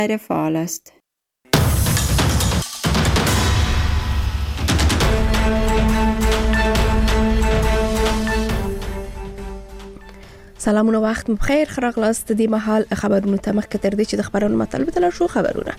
غیر فعال است. سلامونه وخت بخیر خراغلاست دی محل خبرونو ته مخکې تر دې چې د خبرونو مطلب ته لاړ شو خبرونه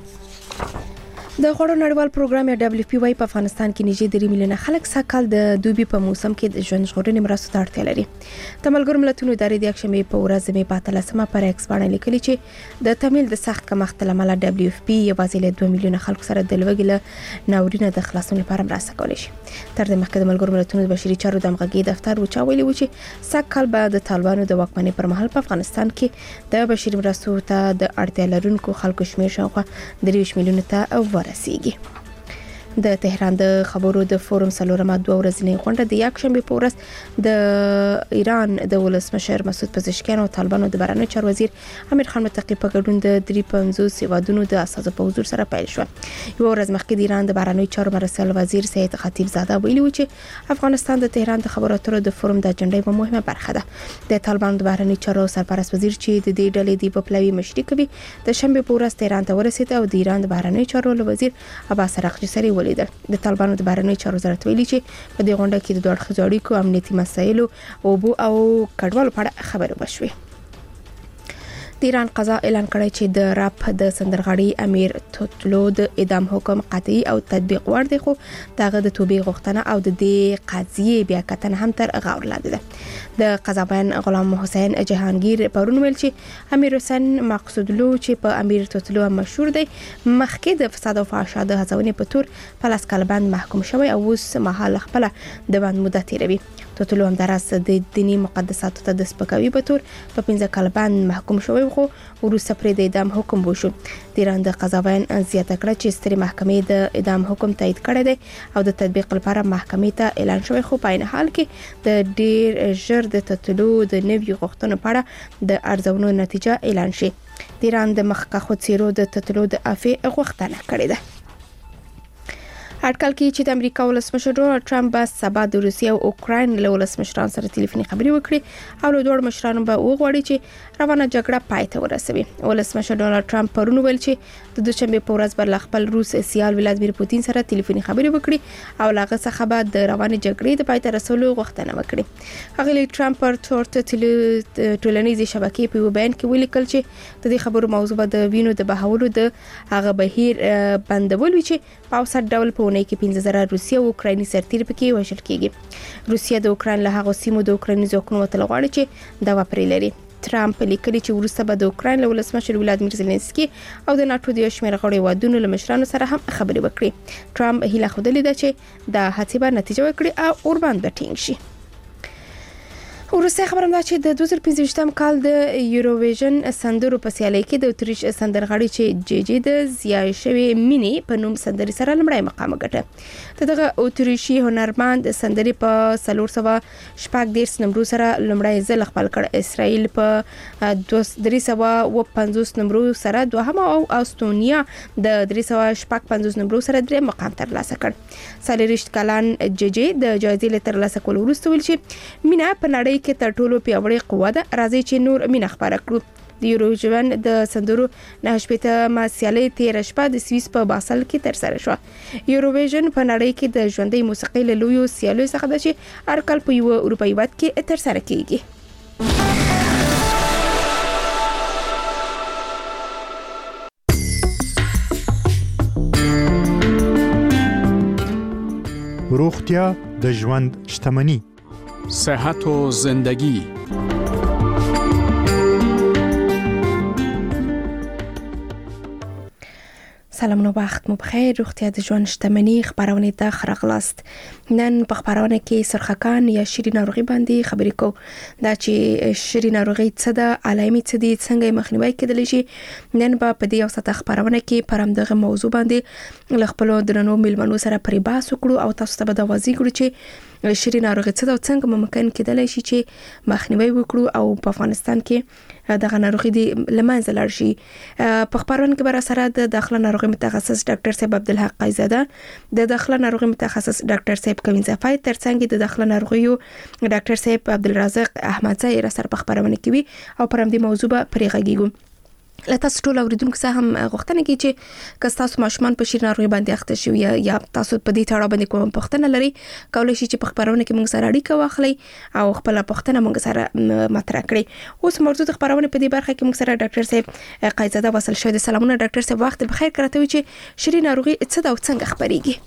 د غوړو نړیوال پروګرام یا WFP په افغانستان کې نږدې 3 میلیونه خلک سږ کال د دوبي په موسم کې د ژوند ژغورنې مرستو ته اړتیا لري. د ملګرو ملتونو ادارې د یکشنبه په ورځ مې په 13مه پر ایکس باندې لیکلي چې د تمیل د سخت کمښت لامل WFP یوازې له 2 میلیونه خلکو سره د لوږې له ناورینه د خلاصون لپاره مرسته کولی شي. تر دې مخکې د ملګرو ملتونو د بشري چارو د همغږي دفتر وچاویلی و چې سږ کال به د طالبانو د واکمنۍ پر مهال په افغانستان کې د بشري مرستو ته د اړتیا لرونکو خلکو شمېر شاوخوا 23 میلیونه ته ورسیږي. د تهران د خبرو د فورم سلورمه 2 ورځنۍ غونډه د یکشنبه په ورځ د ایران د ولسمشر مسعود پزشکیان او طالبانو د بهرنیو چارو وزیر امیر خان متقی په ګډون د 350 هیوادونو د اساسو په حضور سره پیل شو. یو ورځ مخکې د ایران د بهرنیو چارو مرستیال وزیر سید خطیب زاده ویلي و چې افغانستان د تهران د خبرو اترو د فورم د اجنډا یوه مهمه برخه ده. د طالبانو د بهرنیو چارو سرپرست وزیر چې د دې ډلې د پپلوي مشري کوي د شنبه په ورځ تهران ته ورسید او د ایران د بهرنیو چارو وزیر عباس عراقچي سره ولیدل. د طالبانو د بهرنیو چارو وزارت ویلي چې په دې غونډه کې د دوه اړخیزو اړیکو امنیتي مسایلو او کډوالو په اړه خبرې وشوې. د ایران قضا اعلان کړی چې د رپ د سندرغاړي امیر توتلو د اعدام حکم قطعي او تطبیق وړ دی، خو دغه د توبې غوښتنه او د دې قضیې بیا کتنه هم تر غور لاندې ده. د قضابین غلام حسین جهانگیر پرون ویل چې امیر حسین مقصودلو چې په امیر توتلو مشهور دی مخکې د فساد او فحشا د هڅونې په تور په لاس کال باندې محکوم شوی او اوس مهال خپل د باندې مدت تیروي. توتلو هم درس د دینی مقدساتو ته د سپکاوي په تور په 15 کال باندې محکوم شوی، خو وروسته پرې د اعدام حکم وشو. د ایران د قضاوین زیاته کړه چې سترې محکمې د اعدام حکم تایید کړی دی او د تطبیق لپاره محکمې ته اعلان شوی، خو په عین حال کې د ډیر ژر د توتلو د نوي غوښتنو په اړه د ارزونو نتیجه اعلان شي. د ایران د مخکښو څیرو د توتلو د عفو غوښتنه کړې ده. اټکل کې چې د امریکا ولسمشر ډونالد ټرمپ به سبا د روسیې او اوکراین له ولسمشرانو سره ټلیفوني خبرې وکړي او له دوه مشرانو به وغواړي چې روانه جګړه پای ته ورسوي. ولسمشر ډونالد ټرمپ پرون ویل چې د دوشنبه په ورځ به خپل روس سیال ولادیمیر پوتین سره ټلیفوني خبرې وکړي او لاغه څخه به د روانه جګړې د پای ته رسولو غوښتنه وکړي. هغه ټرمپ پر ټولنیزې شبکې په بیان کې ولیکل چې د دې خبرو موضوع به د وینو د بهولو د هغه بهیر بندول وي چې په اوسط ډول په ونه کې 15,000 روسي او اوکرایني سرتیر پکې وژل کیږي. روسیا د اوکراین له هغه سیمو د اوکرایني ځواکونو وتل غواړي چې دا وپري لري. ټرمپ لیکلي چې وروسته به د اوکراین له ولسمشر ولادیمیر زيلنسکي او د ناتو د شمېر غړي وادونو له مشرانو سره هم خبرې وکړي. ټرمپ هیله خوده لیده چې دا هڅه به نتیجه ورکړي او اوربان به ټینګ شي. ورسته خبرم دا چې د 2015 کال د یوروویژن سندرو په سیالۍ کې د اتریش سندرغاړي چې جی د زیای شوی مینی په نوم سندري سره لمړی مقام ګټه. دغه اتریشي هنرمند سندري په 414 نمبر سره لمړی ځل خپل کړ. اسرائیل په 350 نمبر سره دوهم او استونیا د 355 نمبر سره دریم مقام ترلاسه کړ. سالریشت کلان جی د جایزې له ترلاسه کولو وروسته ویل چې مینا په نړۍ کې تر ټولو پیاوړی قوه ده، راځي چې نور مینه خبره کړو. د یوروویژن د سندرو نه شپته سیالۍ 13 شپه د سویس په باسل کې تر سره شو. یوروویژن په نړۍ کې د ژوندۍ موسیقۍ له لویو سیالیو څخه ده چې هر کال په یو اروپایي هیواد کې تر سره کیږي. روغتیا د ژوند شتمني، صحت و زندگی. سلامونه وخت مو بخیر. روغتیا د ژوند شتمني خبرونه ته خراغلاست. نن په خبرونه کې سرخکان یا شری ناروغي باندې خبرې کوو. دا چې شری ناروغي څه ده، علامې څه دي، څنګه مخنیوي کېدلی شي. نن په دې یو ساعت خبرونه کې پر همدغه موضوع باندې خپل درنو میلمنو سره پرې بحث وکړو او تاسو ته به دا واضح کړو چې شری ناروغي څه ده او څنګه ممکن کېدلی شي چې مخنیوي وکړو او په افغانستان کې دغه ناروغي د لمنځه لاړ شي. په خبرونه کې بر سره د داخله ناروغي متخصص ډاکټر صاحب عبدالحق قیزاده، د داخله ناروغي متخصص ډاکټر صاحب کوین زفای، ترڅنګ د داخله ناروغیو ډاکټر صاحب عبدالرزاق احمدزی را سره په خبرونه کې وي او پر همدې موضوع به پرې غږیږو. تاسو ټول اوریدونکو څخه هم غوښتنه کوي چې که تاسو ماشومان په شیر ناروغي باندې اخته شي یا تاسو په دې تړاو باندې کوم پوښتنه لري کولای شي چې په خبرونه کې موږ سره اړیکه واخلئ او خپل پوښتنه موږ سره مطرح کړئ. اوس موضوع د خبرونه په دې برخه کې موږ سره ډاکټر صاحب قایزاده وصل شوی. سلامونه ډاکټر صاحب، وخت بخیر. کراته وي چې شیر ناروغي څه دا څنګه خبريږي؟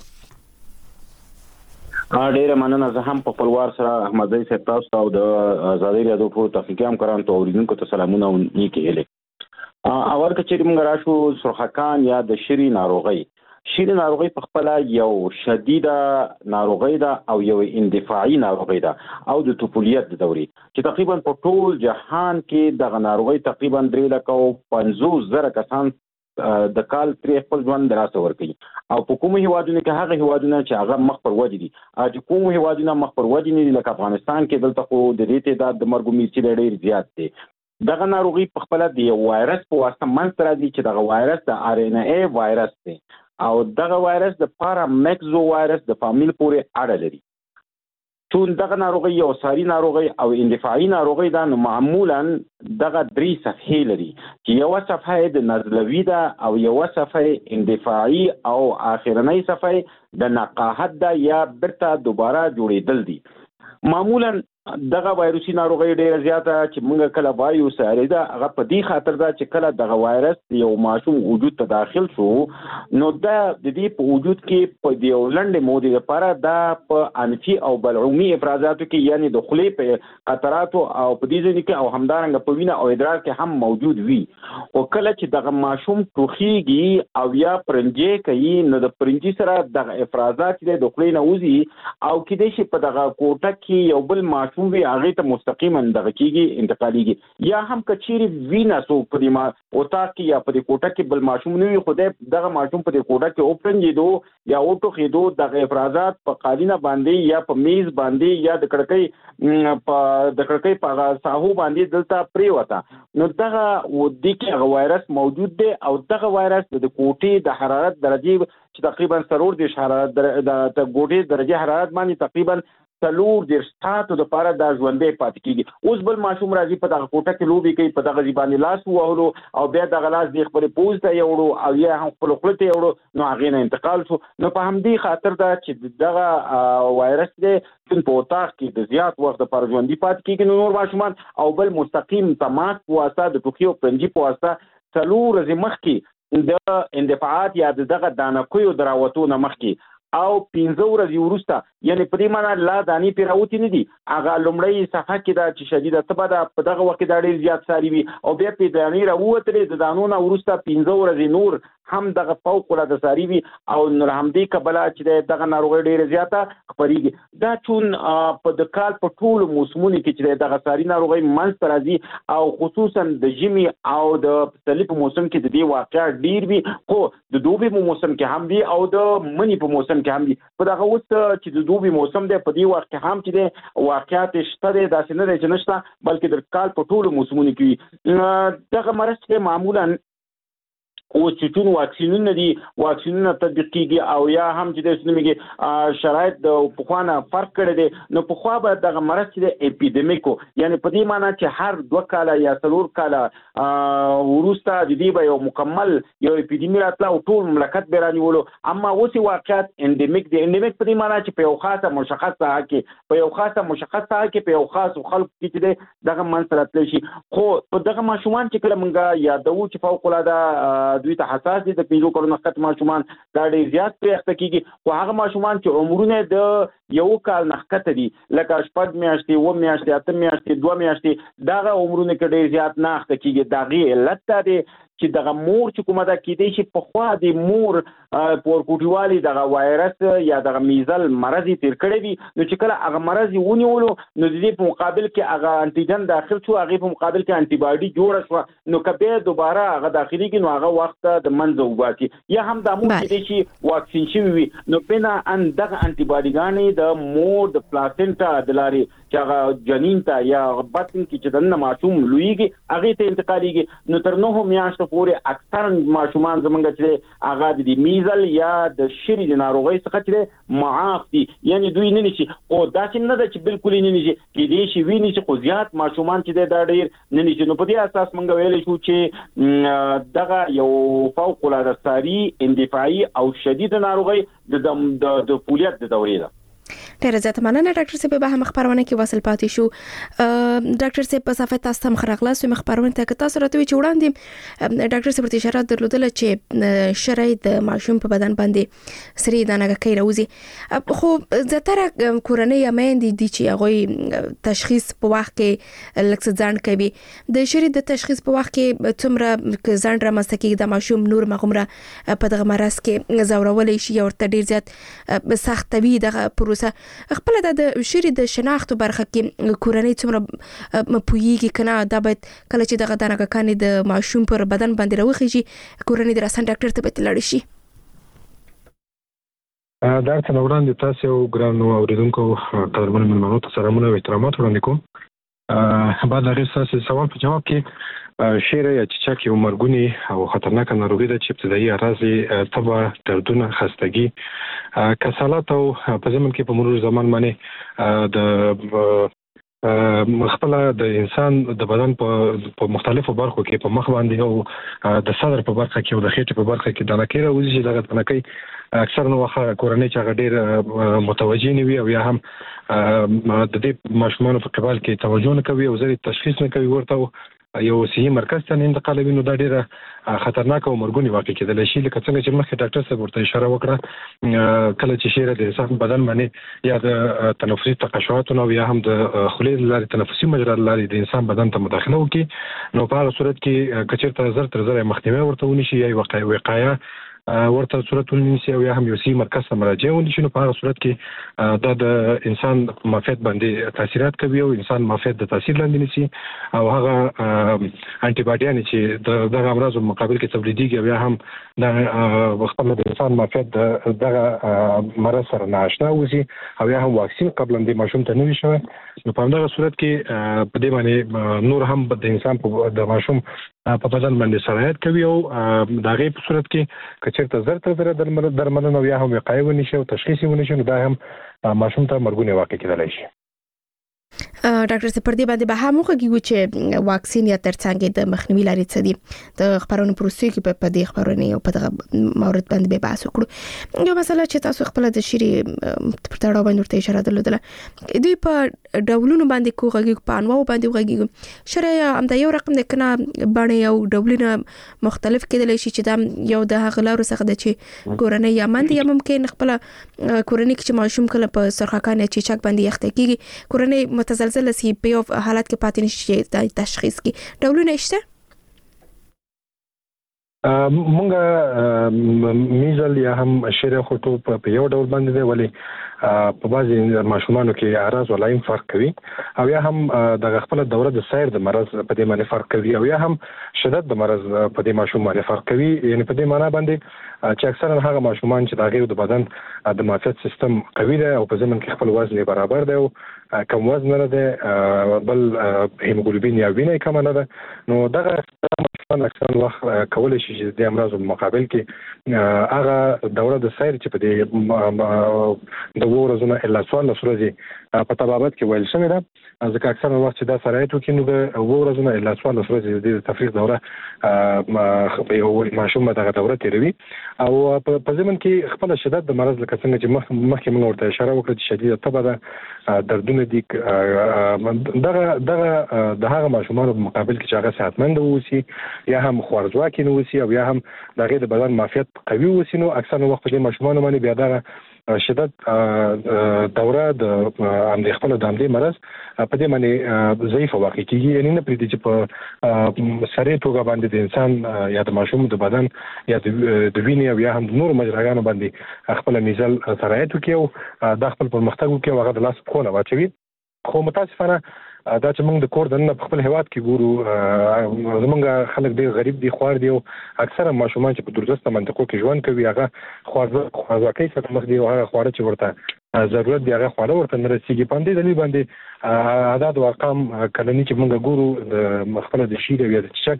ډیره مننه. زه هم په خپلوار سره احمد زئی صاحب تاسو او د آزادۍ رادیو په تحقیق هم کاران ته اوریدونکو ته سلامونه او نیکی هیله. اول که چیرې موږ راشو سرخکان یا د شری ناروغي په خپل یو شدیده ناروغي ده او یو اندفاعي ناروغي ده او د طفولیت دوري چې تقریبا په ټول جهان کې د ناروغي تقریبا 350,000 کسان د کال تر خپل ژوند دراسه ورکړي او په کومو هیوادونو کې هغه هیوادونه چې هغه مخ پر ودی دي چې کومو هیوادونه مخ پر ودی نه لکه افغانستان کې دلته خو د دې تعداد د مرګ میچې ډېر زیات دي. دغه ناروغي په خپل د یو وایرس په واسطه منځ راځي چې دغه وایرس د آر ان اے وایرس دی او دغه وایرس د پارامکزو وایرس د فامیل پورې اړه لري. چون دغه ناروغي یو ساري ناروغي او اندفاعي ناروغي ده، نو معمولا دغه 3 صفحې لري چې یو صفحه د نزلوي ده او یو صفحه اندفاعي او اخرنۍ صفحه د نقاحت ده یا برته دوباره جوړېدل دي. معمولا دغه وایروسي ناروغي ډیره زیاته چې موږ کله وایو ساري ده، هغه په دې خاطر ده چې کله دغه وایرس یو ماشوم وجود ته داخل شو نو دا د دې په وجود کې په یو لنډه موده لپاره دا په انفي او بلعومي افرازاتو کې یعنی د خولې په قطراتو او په دې ځینې کې او همدارنګه په وینه او ادرار کې هم موجود وي. او کله چې دغه ماشوم ټوخیږي او یا پرنجي کوي نو د پرنجي سره دغه افرازات د خولې نه وځي او کې د شي په دغه کوټه کې یو بل ماشوم وي هغه ته مستقیما دغه کیږي انتقاليږي یا هم کچيري وینا سو په دې ما اوتا کې یا په دې کوټه کې بل ماشوم نه وي خدای دغه ماشوم په دې کوټه کې اوپرنجیدو یا اوټو خېدو دغه افرازات په قالینه باندې یا په میز باندې یا د کړکۍ په ساحو باندې دلته پریوتا نو دغه ودی کې وایرس موجود دی او دغه وایرس د کوټې د حرارت درجه چې تقریبا 40 حرارت د کوټې درجه حرارت باندې تقریبا 40 ساعتو د پاره د ژوندې پاتې کیږي. اوس بل ماشوم راځي په دغه کوټه کې لوبي کوي په دغه ځبانې لاس وهلو او بیا دغه لاس د خپل پوز ته یوړو او یا هم خپل خپل ته یوړو نو هغه نه انتقال شو. نو په همدې خاطر دا چې دغه وایرس د په اوتاق کې د زیات وخت پر ژوندې پاتې کیږي نور ماشومان او بل مستقیم تماس په واسطه د ټوخي او پرنجي په واسطه 4 ورځې مخکې د اندفاعات یا دغه دانکوي دراوتو نه مخکې او 15 ورځې وروسته یعنی په دې معنی لا دانی پیراوتی نه دي هغه لومړی صفحه کې دا چې شدیده تبه ده په دغه وخت دا ډېر زیات ساري وي او بیا په دانی راووتلې د دانونو وروسته 15 ورځې نور هم دغه فوق العاده ساري وي او نور هم دې کبلا چې دغه ناروغي ډېر زیاته خبريږي. دا چون په د کال په ټول موسمونو کې چې دغه ساري ناروغي منځ راځي او خصوصا د ژمي او د پسرلي په موسم کې د دې واقعا ډېر وي خو د دوبي په موسم کې هم دي او د مني په موسم کې هم دي. په دغه وخت چې د دوبي موسم دی په دې وخت کې هم چې د واقعات شته دي داسې نه دي چې نشته بلکې د کال په ټول موسمونو کې دغه مرض کې معمولا او چې ټول واکسینونه دي واکسینونه تطبیق کیږي او یا هم چې د سنمږي شرایط د پخوانه فرق کړي دي نو پخوا به دغه مرض چې د اپیډمیکو یعنی په دې معنی چې هر 2 کاله یا 3 کاله ورسته د دې به یو مکمل یو اپیډمی راتله او ټول مملکت به رانیولو اما اوس واقعیت انډمیک دی. انډمیک په دې معنی چې په یو خاصه مشخص ساحه کې په یو خاص خلق کې چې دغه منځ شي خو په دغه ماشومان چې کله مونږه یادو چې فوق العاده دوی ته حساس دي د 15 کلونو خط ماشومان دا ډېر زیات پرېخته کیږي خو هغه ماشومان چې عمرونه د یو کال نخکته دي لکه 8 میاشتې 9 میاشتې 8 میاشتې 2 میاشتې دا عمرونه کې ډېر زیات نخکته کیږي دا غي علت دی چې دغه مور چې کومه دا کېدې شي په خوا د مور پورکوټیوالي دغه وایرس یا دغه میزل مرض تیر کړی وي نو چې کله هغه مرض ونیولو نو د دې په مقابل کې هغه انټیجن داخل شو هغه په مقابل کې انټي باډي جوړ شو نو کبه دوباره هغه داخلي کې نو هغه وخت د منځ وباسي یا هم د مور کې شي واکسین شوی وي نو بنا ان دغه انټي باډي غانې د مور د پلاسنټا د لاري چې هغه جنین ته یا بطن کې چې د معصوم لویږي هغه ته انتقاليږي نو تر 9 میاشتو پورې اکثرا ماشومان زمونږ چې هغه د میزل یا د شری د ناروغۍ څخه چې معاف دي، یعنی دوی نه نشي او دا چې نه ده چې بالکل نه نشي کې دي شي ویني چې خو زیات ماشومان چې دا ډیر نه نشي. نو په دې اساس مونږ ویل شو چې دغه یو فوق العاده ساري اندفاعي او شدید ناروغي د فعالیت د دورې ده. ډیره زیاته مننه ډاکټر صاحب. به هم خبرونه کې واصل پاتې شو. ډاکټر صاحب په صفه تاسو هم خراغلاس او خبرونه ته تاسو راته چې وړاندې ډاکټر صاحب ته اشاره درلودل چې شرای د ماشوم په بدن باندې سری دانګه کوي راوځي، خو زتره کورنۍ اماندې دي چې هغه تشخیص په وخت کې لکه ځان کوي. د شری د تشخیص په وخت کې څومره ځان را مستکی د ماشوم نور مغمره په دغه مرز کې زورولې شي او ورته ډیر زیات سختوي دغه پروسه. خپل د شری د شناخت برخه کې کورنۍ څومره پویږي کنه دا باید کله چې دغه دانګه کانې د ماشوم پر بدن باندې راوخیږي کورنۍ د رسن ډاکټر ته به تلل شي. دا څنګه وړاندې تاسو ګرانو اوریدونکو قدرمن مېلمنو ته سلامونه او احترامات وړاندې کوم. بعد هغه تاسو سوال په جواب کې شیره یا چچک یو مرګونی او خطرناک ناروغي ده چې ابتدایي اعراض تبه، دردونه، خستګي، کسالات او په زمن کې په مرور زمان باندې د خپل د انسان د بدن په مختلفو برخو کې په مخ باندې او د صدر په برخه کې او د خېټې په برخه کې دانکې راوځي چې دغه دانکې اکثر نو وخت کورنۍ چې ډېر متوجه نه وي او یا هم د دې ماشومان په قبال کې توجه نه کوي او زری تشخیص نه کوي ورته یو صحي مرکز ته انتقالوي، نو دا ډیره خطرناک او مرګونی واقع کېدلی شي. لکه څنګه چې مخکې ډاکټر صاحب ورته اشاره وکړه، کله چې شیره د انسان بدن باندې یا د تنفسي تقشعاتو یا هم د خولې لارې تنفسي مجرا لارې د انسان بدن ته مداخله وکړي، نو په هغه صورت کې که چېرته زر تر زره مخنیوي ورته ونشي یا وقایه ورته صورت ونیسي او یا هم یو صحي مرکز ته مراجعه ونشي، نو په هغه صورت کې دا د انسان معافیت باندې تاثیرات کوي او انسان معافیت د تاثیر لاندې نیسي او هغه انټي باډیانې چې دغه امراض مقابل کې تولیدېږي او یا هم د خپل د انسان معافیت دغه مرض سره ناآشنا وي او یا هم واکسین قبل د ماشوم ته نه وي شوی، نو په دغه صورت کې په دې باندې نور هم د انسان د ماشوم په بدن باندې سرایت کوي او د هغې په صورت کې چېرته زر تر زره درملنه او یا هم وقایه ونشي او تشخیص ونشي، نو دا هم ماشوم ته مرګونی واقع کېدلی شي. ډاکټر صاحب پر دې باندې به هم وګورئ چې واکسین یا ترڅنګ د مخنیوي لارې څه دي. د خبرونو پروسې کې په دې خبرونه او په دغه مورد باندې به بحث وکړو. یو مسله چې تاسو خپل د شری پر تړاو باندې ورته اشاره درلودله، دوی په ډولونو باندې کوغږي په انواو باندې وغږیږي. شری هم د یو رقم د کنه باندې یو ډولونه مختلف کېدلی شي چې دا یو د هغه لارو څخه د چې کورنۍ یا مند یا ممکن خپل کورنۍ کې چې ماشوم کله په سرخکان یا چیچک باندې یخته کېږي کورنۍ متزلزل سی په حالت کې پاتې نشي د تشخیص کې ډولونه شته. مونږه میزل یا هم شری خطو په یو ډول باندې دی، ولی په بعضی ماشومانو کې اعراض ولایم فرق کوي او یا هم د خپل دوره د سیر د مرض په دې باندې فرق کوي او یا هم شدت د مرض په دې ماشوم باندې فرق کوي. یعنی په دې معنی باندې چې اکثرا هغه ماشومان چې د غیر د بدن د معافیت سیستم قوي دی او په ضمن کې خپل وزن برابر دی او کم وزن نه دی بل هیموګلوبین یا وینه کم نه ده، نو دغه ماشومان اکثرا وخت کولی شي چې د امراض مقابل کې هغه دوره د سیر چې په دې د ورځې الا 14 ورځې په تبابت کې ویل شوی ده، ځکه اکثر وخت چې دا سرایت وکړي نو د ورځې الا 14 ورځې د تفریق دوره په یو ماشوم دغه دوره تیروي او په ضمن کې خپل شدت د مرض لکه څنګه چې مخکې موږ ورته اشاره وکړه چې شدید تبه ده، دردونه دي، دغه د هغه ماشومانو په مقابل کې چې هغه صحتمند اوسي یا هم خوارځواکي نه اوسي او یا هم د هغې د بدن معافیت قوي اوسي، نو اکثر وخت په دې ماشومانو باندې بیا دغه شدت دوره د خپل د همدې مرض په دې باندې ضعیفه واقع کېږي. یعنې نه پرېږدي چې په سرې توګه باندې د انسان یا د ماشوم د بدن یا د وینې او یا هم د نورو مجراګانو باندې خپل میزل سرایت وکړي او دا خپل پرمختګ وکړي او هغه د لاس پښو نه واچوي. خو متاسفانه دا چې موږ د کور دننه په خپل هیواد کې ګورو، زمونږ خلک ډېر غریب دي، خوار دي او اکثره ماشومان چې په دوردسته منطقو کې ژوند کوي هغه خوارځواکۍ سره مخ دي او هغه خواړه چې ورته ضرورت دی هغه خواړه ورته نه رسېږي. په همدې دلیل باندې اعداد او ارقام کلني چې موږ ګورو د خپله د شیر یا د چچک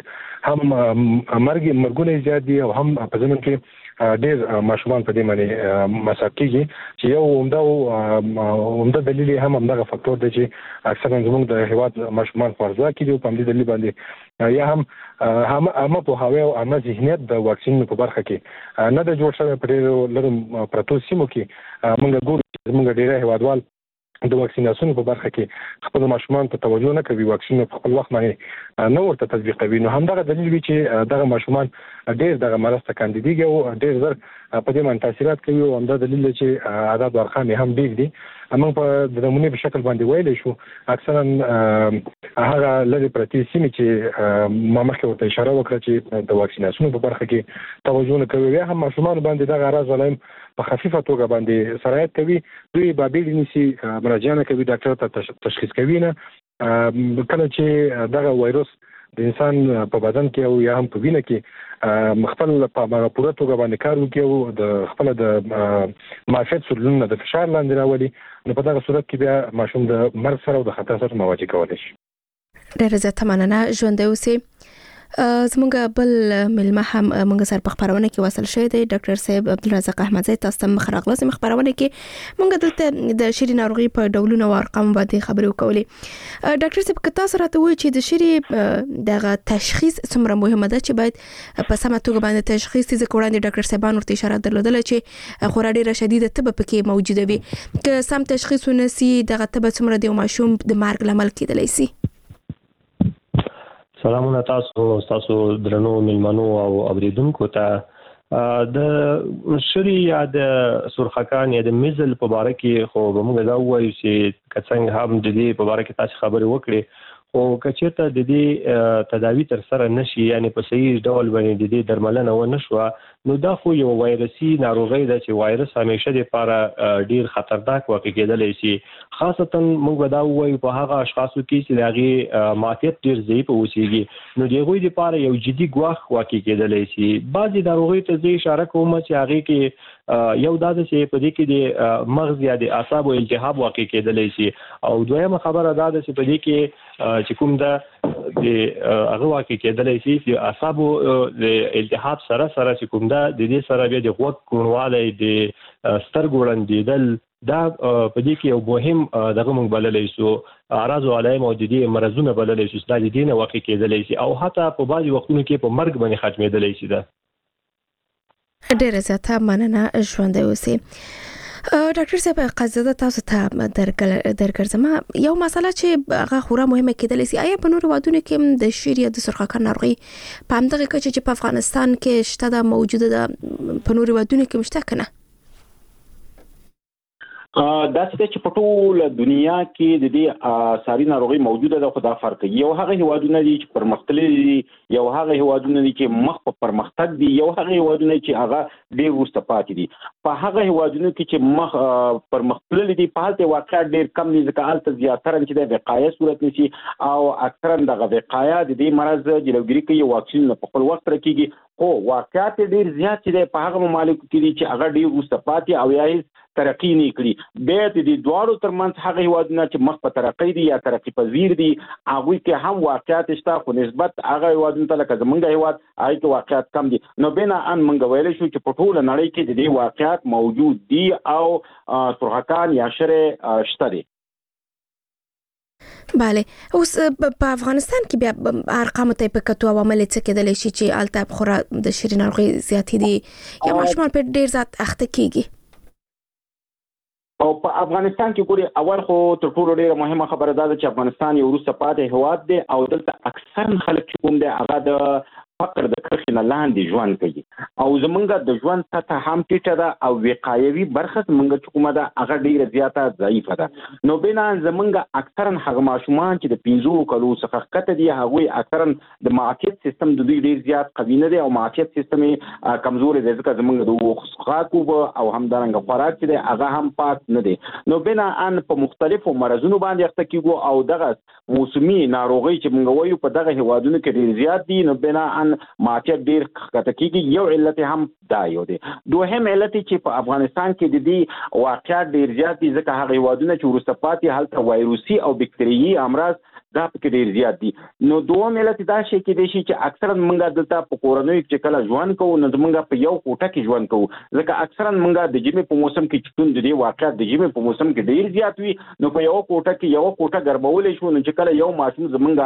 هم مرګونه زیات دي او هم په ځمن کې ډېر ماشومان په دې باندې مصاب کیږي چې یو عمده دلیل هم همدغه فاکتور دی چې اکثرا زموږ د هیواد ماشومان فرضا کیږي په دې دلیل باندې یا هم په هوا او هم ذهنیت د واکسین په برخه کې نه د جوړ شوی په ډېر لږ پروتو سیمو کې موږ ګورو چې موږ ډېر هیوادوال د واکسیناسیون په برخه کې خپل ماشومان ته توجه نه کوي واکسین په خپل وخت باندې نه ورته تطبیقوي نو همدغه دلیل وی چې دغه ماشومان ډېر دغه مرض ته کاندیديږي او ډېر زر په دې باندې تاثیرات کوي او همدا دلیل چې عدد ارقام هم ډېر دي موږ په د نمونه په شکل باندې ویل شو اکثرا هغه لږ پرتی سیمه چې ما مخکې ورته اشاره وکړه چې د واکسیناسیون په برخه کې توجه نه کوي یا هم ماشومان باندې دغه راز ولیم په خفيفه توګه باندې سرایت کوي دوی بابیل نسی مراجعه کوي ډاکټر ته تشخیص کوي نه کله چې دغه وایروس د انسان په بدن کې او یا هم په وینه کې مختل په پوره توګه باندې کار وکړي او د خپل د معافیت سلولونه د فشار لاندې راولي نو په دغه صورت کې بیا ماشوم د مرګ سره او د خطر سره مواجه کولای شي. ډېر زیات مننه ژوند اوسئ. زموږ بل ملما هم موږ سره په خبرونه کې وصل شوی دی ډاکټر صاحب عبدالرزاق احمدزی تاسو ته مخراغله سم خبرونه کې موږ دلته د شری ناروغي په ډولونو او ارقام باندې خبرې وکولې. ډاکټر صاحب که تاسو راته وایي چې د شری دغه تشخیص څومره مهمه ده چې باید په سمه توګه باندې تشخیص چې وړاندې ډاکټر صاحبان ورته اشاره درلودله چې خورا ډیره شدیده تب پکې موجوده وي که سم تشخیص ونسی دغه تب څومره دی ماشوم د مرګ لامل کېدلی شي. سلامونه تاسو درنو ملمنو او اوریدونکو ته د شری یا د سرخکان یا د میزل په اړه کې خو موږ دا وایو چې څنګه هم د دې په اړه کې تاسو خبرې وکړي خو کچته د دې تداوی تر سره نشي یعنی په صحیح ډول باندې د دې درملنه و نشو نو دا خو یو وایرسي ناروغي ده چې وایرس همیشه د لپاره ډیر خطرناک واقع کېدلی شي خاصتا موږ دا وایو په هغه اشخاصو کې چې دغه معافیت ډیر ضعیف اوسېږي نو دغه لپاره یو جدي ګواښ واقع کېدلی شي بعضي ناروغي ته زه اشاره کوم چې هغه کې یو دا چې په دې کې د مغز یا د اعصابو التهاب واقع کېدلی شي او دویمه خبره دا ده چې په دې کې چې کوم دا د هغه واقع کېدلی شي چې اعصابو د التهاب سره چې کوم دا د دې سره بیا د غوږ کڼوالی د سترګو ړندېدل دا په دې کې یو مهم دغه موږ بللی شو اعراض او علائم او د دې مرضونه بللی شو دا د دې نه واقع کېدلی شي او حتی په بعضي وختونو کې په مرګ باندې ختمېدلی شي ده. ډېر زیاته مننه ژوند اوسئ. ډاکټر صاحب قزاده تاسو ته درګرځم یو مسله چې هغه خورا مهمه کېدلی شي آیا په نورو هیوادونو کې د شری د سرخکان ناروغي په همدغه کچه چې په افغانستان کې شته د موجوده ده په نورو هیوادونو کې مشته کنه؟ دا چې په ټول دنیا کې د دې ساري ناروغي موجوده ده خو دا فرق یو هغه هیوادونه دي چې پرمختللي دي یو هغه هیوادونه دي چې مخ په پرمختګ دي یو هغه هیوادونه چې هغه ډېر وروسته پاتې دي په هغه هیوادونو کې چې مخ پرمختللي دي په حالت واقعیت ډېر کم دي ځکه هلته زیاتره چې د وقایه صورت نیسي او اکثرا دغه وقایه د دې مرض جلوګیري کوي واکسین په خپل وخت راکېږي خو واقعیت ډېر زیات چې په هغه ممالکو کې دي چې هغه ډېر وروسته پاتې او یا ترقی نه کړي به د دې دواړو ترمنځ هغه هیوادونه چې مخ په ترقی دي یا ترقی پذیر دي هغه کې هم واقعیت شته خو نسبت هغه هیوادونو ته لکه زمونږ هیواد هغه کې واقعیت کم دي نو بنا ان موږ ویل شو چې په ټول نړۍ کې د دې واقعیت موجود دي او سرخکان یا شری شته دي. بله اوس په افغانستان کې بیا ارقام ته په کتو عوامل څه کېدلی شي چې الته خورا د شری ناروغي زیاتې دي یا ماشومان په ډیر زیات اخته کیږي او په افغانستان کې ګوري اول خو تر ټولو ډیره مهمه خبره ده چې افغانستان یو وروسته پاتې هیواد دی او دلته اکثر خلک چې کوم دی هغه د فقر د کرښې نه لاندې ژوند کوي او زمونږ د ژوند سطح هم ټیټه ده او وقایوي برخه زمونږ چې کومه ده هغه ډیره زیاته ضعیفه ده نو بنا زمونږ اکثرا هغه ماشومان چې د 15 کلو څخه ښکته دي هغوی اکثرا د معافیت سیستم د دوی ډیر زیات قوي نه دی او معافیت سیستم یې کمزوري دی ځکه زمونږ د خوراک او همدارنګه خوراک چې دی هغه هم پاک نه دی نو بنا ان په مختلفو مرزونو باندې اخته کیږو او دغه موسمي ناروغي چې موږ وایو په دغه هیوادونو کې ډیر زیات دي نو بنا ان معافیت ډیر ښکته کیږي. یو علت هم دا یو دی. دوهم علت چې په افغانستان کې د دې واقعیت ډیر زیات دي ځکه هغه هیوادونه چې وروسته پاتې هلته وایروسي او بکتریایي امراض دا پکې ډیر زیات دي. نو دوم علت دا شي کې دی چې اکثرا موږ دلته په کورنۍ کې کله ژوند کوو نو موږ په یو کوټه کې ژوند کوو ځکه اکثرا موږ د ژمي په موسم کې چې د دې واقعیت د ژمي په موسم کې ډیر زیات وي نو په یو کوټه کې یو کوټه ګرمولې شو نو چې کله یو ماشوم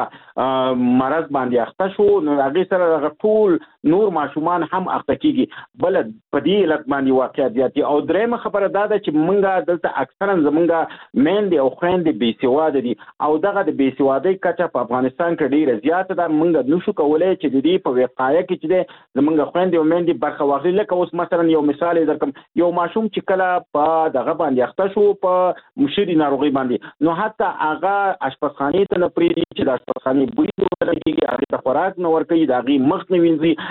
زمونږ مرض باندې اخته شو نو هغه سره ټول نور ماشومان هم اخته کیږي. بل په دې علت باندې واقعیت زیات دي. او درېمه خبره دا ده چې موږ دلته اکثرا زمونږ میندې او خویندې بې سواده دي او دغه د بې سوادۍ کچه په افغانستان کې ډیره زیاته ده. موږ نشو کولای چې د دې په وقایه کې چې زمونږ خویندې او میندې برخه واخلي. لکه اوس مثلا یو مثال درکم، یو ماشوم چې کله په دغه باندې اخته شو په مشري ناروغي باندې نو حتی هغه اشپزخانې ته نه پرېږدي چې د اشپزخانې بوی ورکېږي، هغې ته خوراک نه ورکوي، د هغې مخ نه وینځي،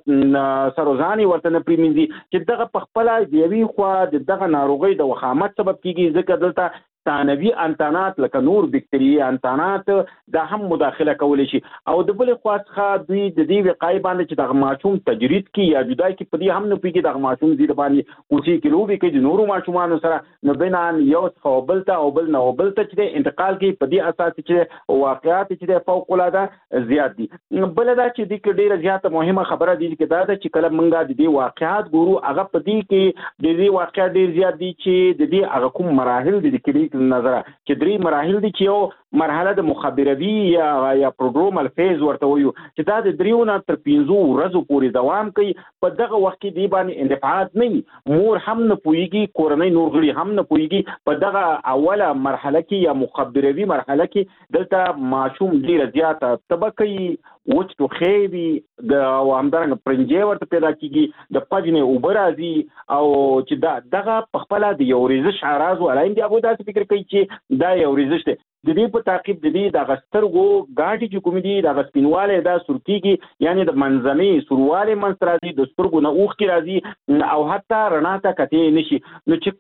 هغه سر و ځان ورته نه پرېمینځي چې دغه په خپله د یوې خوا د دغه ناروغۍ د وخامت سبب کېږي ځکه دلته ثانوي انتانات لکه نور بکتریایي انتانات دا هم مداخله کولی شي. او د بلې خوا څخه دوی د دې وقایې باندې چې دغه ماشوم تجرید کړي یا جدا کړي په دې هم نه پوهېږي دغه ماشوم زیره باندې کوڅې کې لوبې کوي د نورو ماشومانو سره نو بنان یو څخه او بل ته او بل نه او بل ته چې انتقال کوي. په دې اساس چې واقعیات چې فوق العاده زیات دي. بل دا چې د ډیره زیاته مهمه خبره دي چې دا ده چې کله موږ د دې واقعیات ګورو هغه په دې کې د دې واقعیات ډیر زیات دي چې د دې هغه کوم مراحل دي د کلیک نظر چې درې مراحل دي چې یو مرحله د مخابروي یا پروګرامل فیز ورته وایو چې دا د 3 نه تر 5 ورځې پورې دوام کوي. په دغه وخت کې دی باندې اندفاعات نه مور هم نه پويږي، کورنۍ نور غړي هم نه پويږي. په دغه اوله مرحله کې یا مخابروي مرحله کې دلته ماشوم ډیر زیاته طبقه وچ تو خېوي د همدارنګه پرنجي ورته پیدا کیږي، د پجنې اوبه راځي او چې دغه په خپل د یو ریزش اراز ولایم دی. ابو داسې فکر کوي چې دا یو ریزش دی. د دې په تعقیب د دې د غسترګو غاټي چې کوم دي د غسپینواله دا سورتيږي یعنی د منځنۍ سورواله منځ راځي، د سترګو نه اوخ کی راځي او حتی رڼا ته کته نشي. نو چې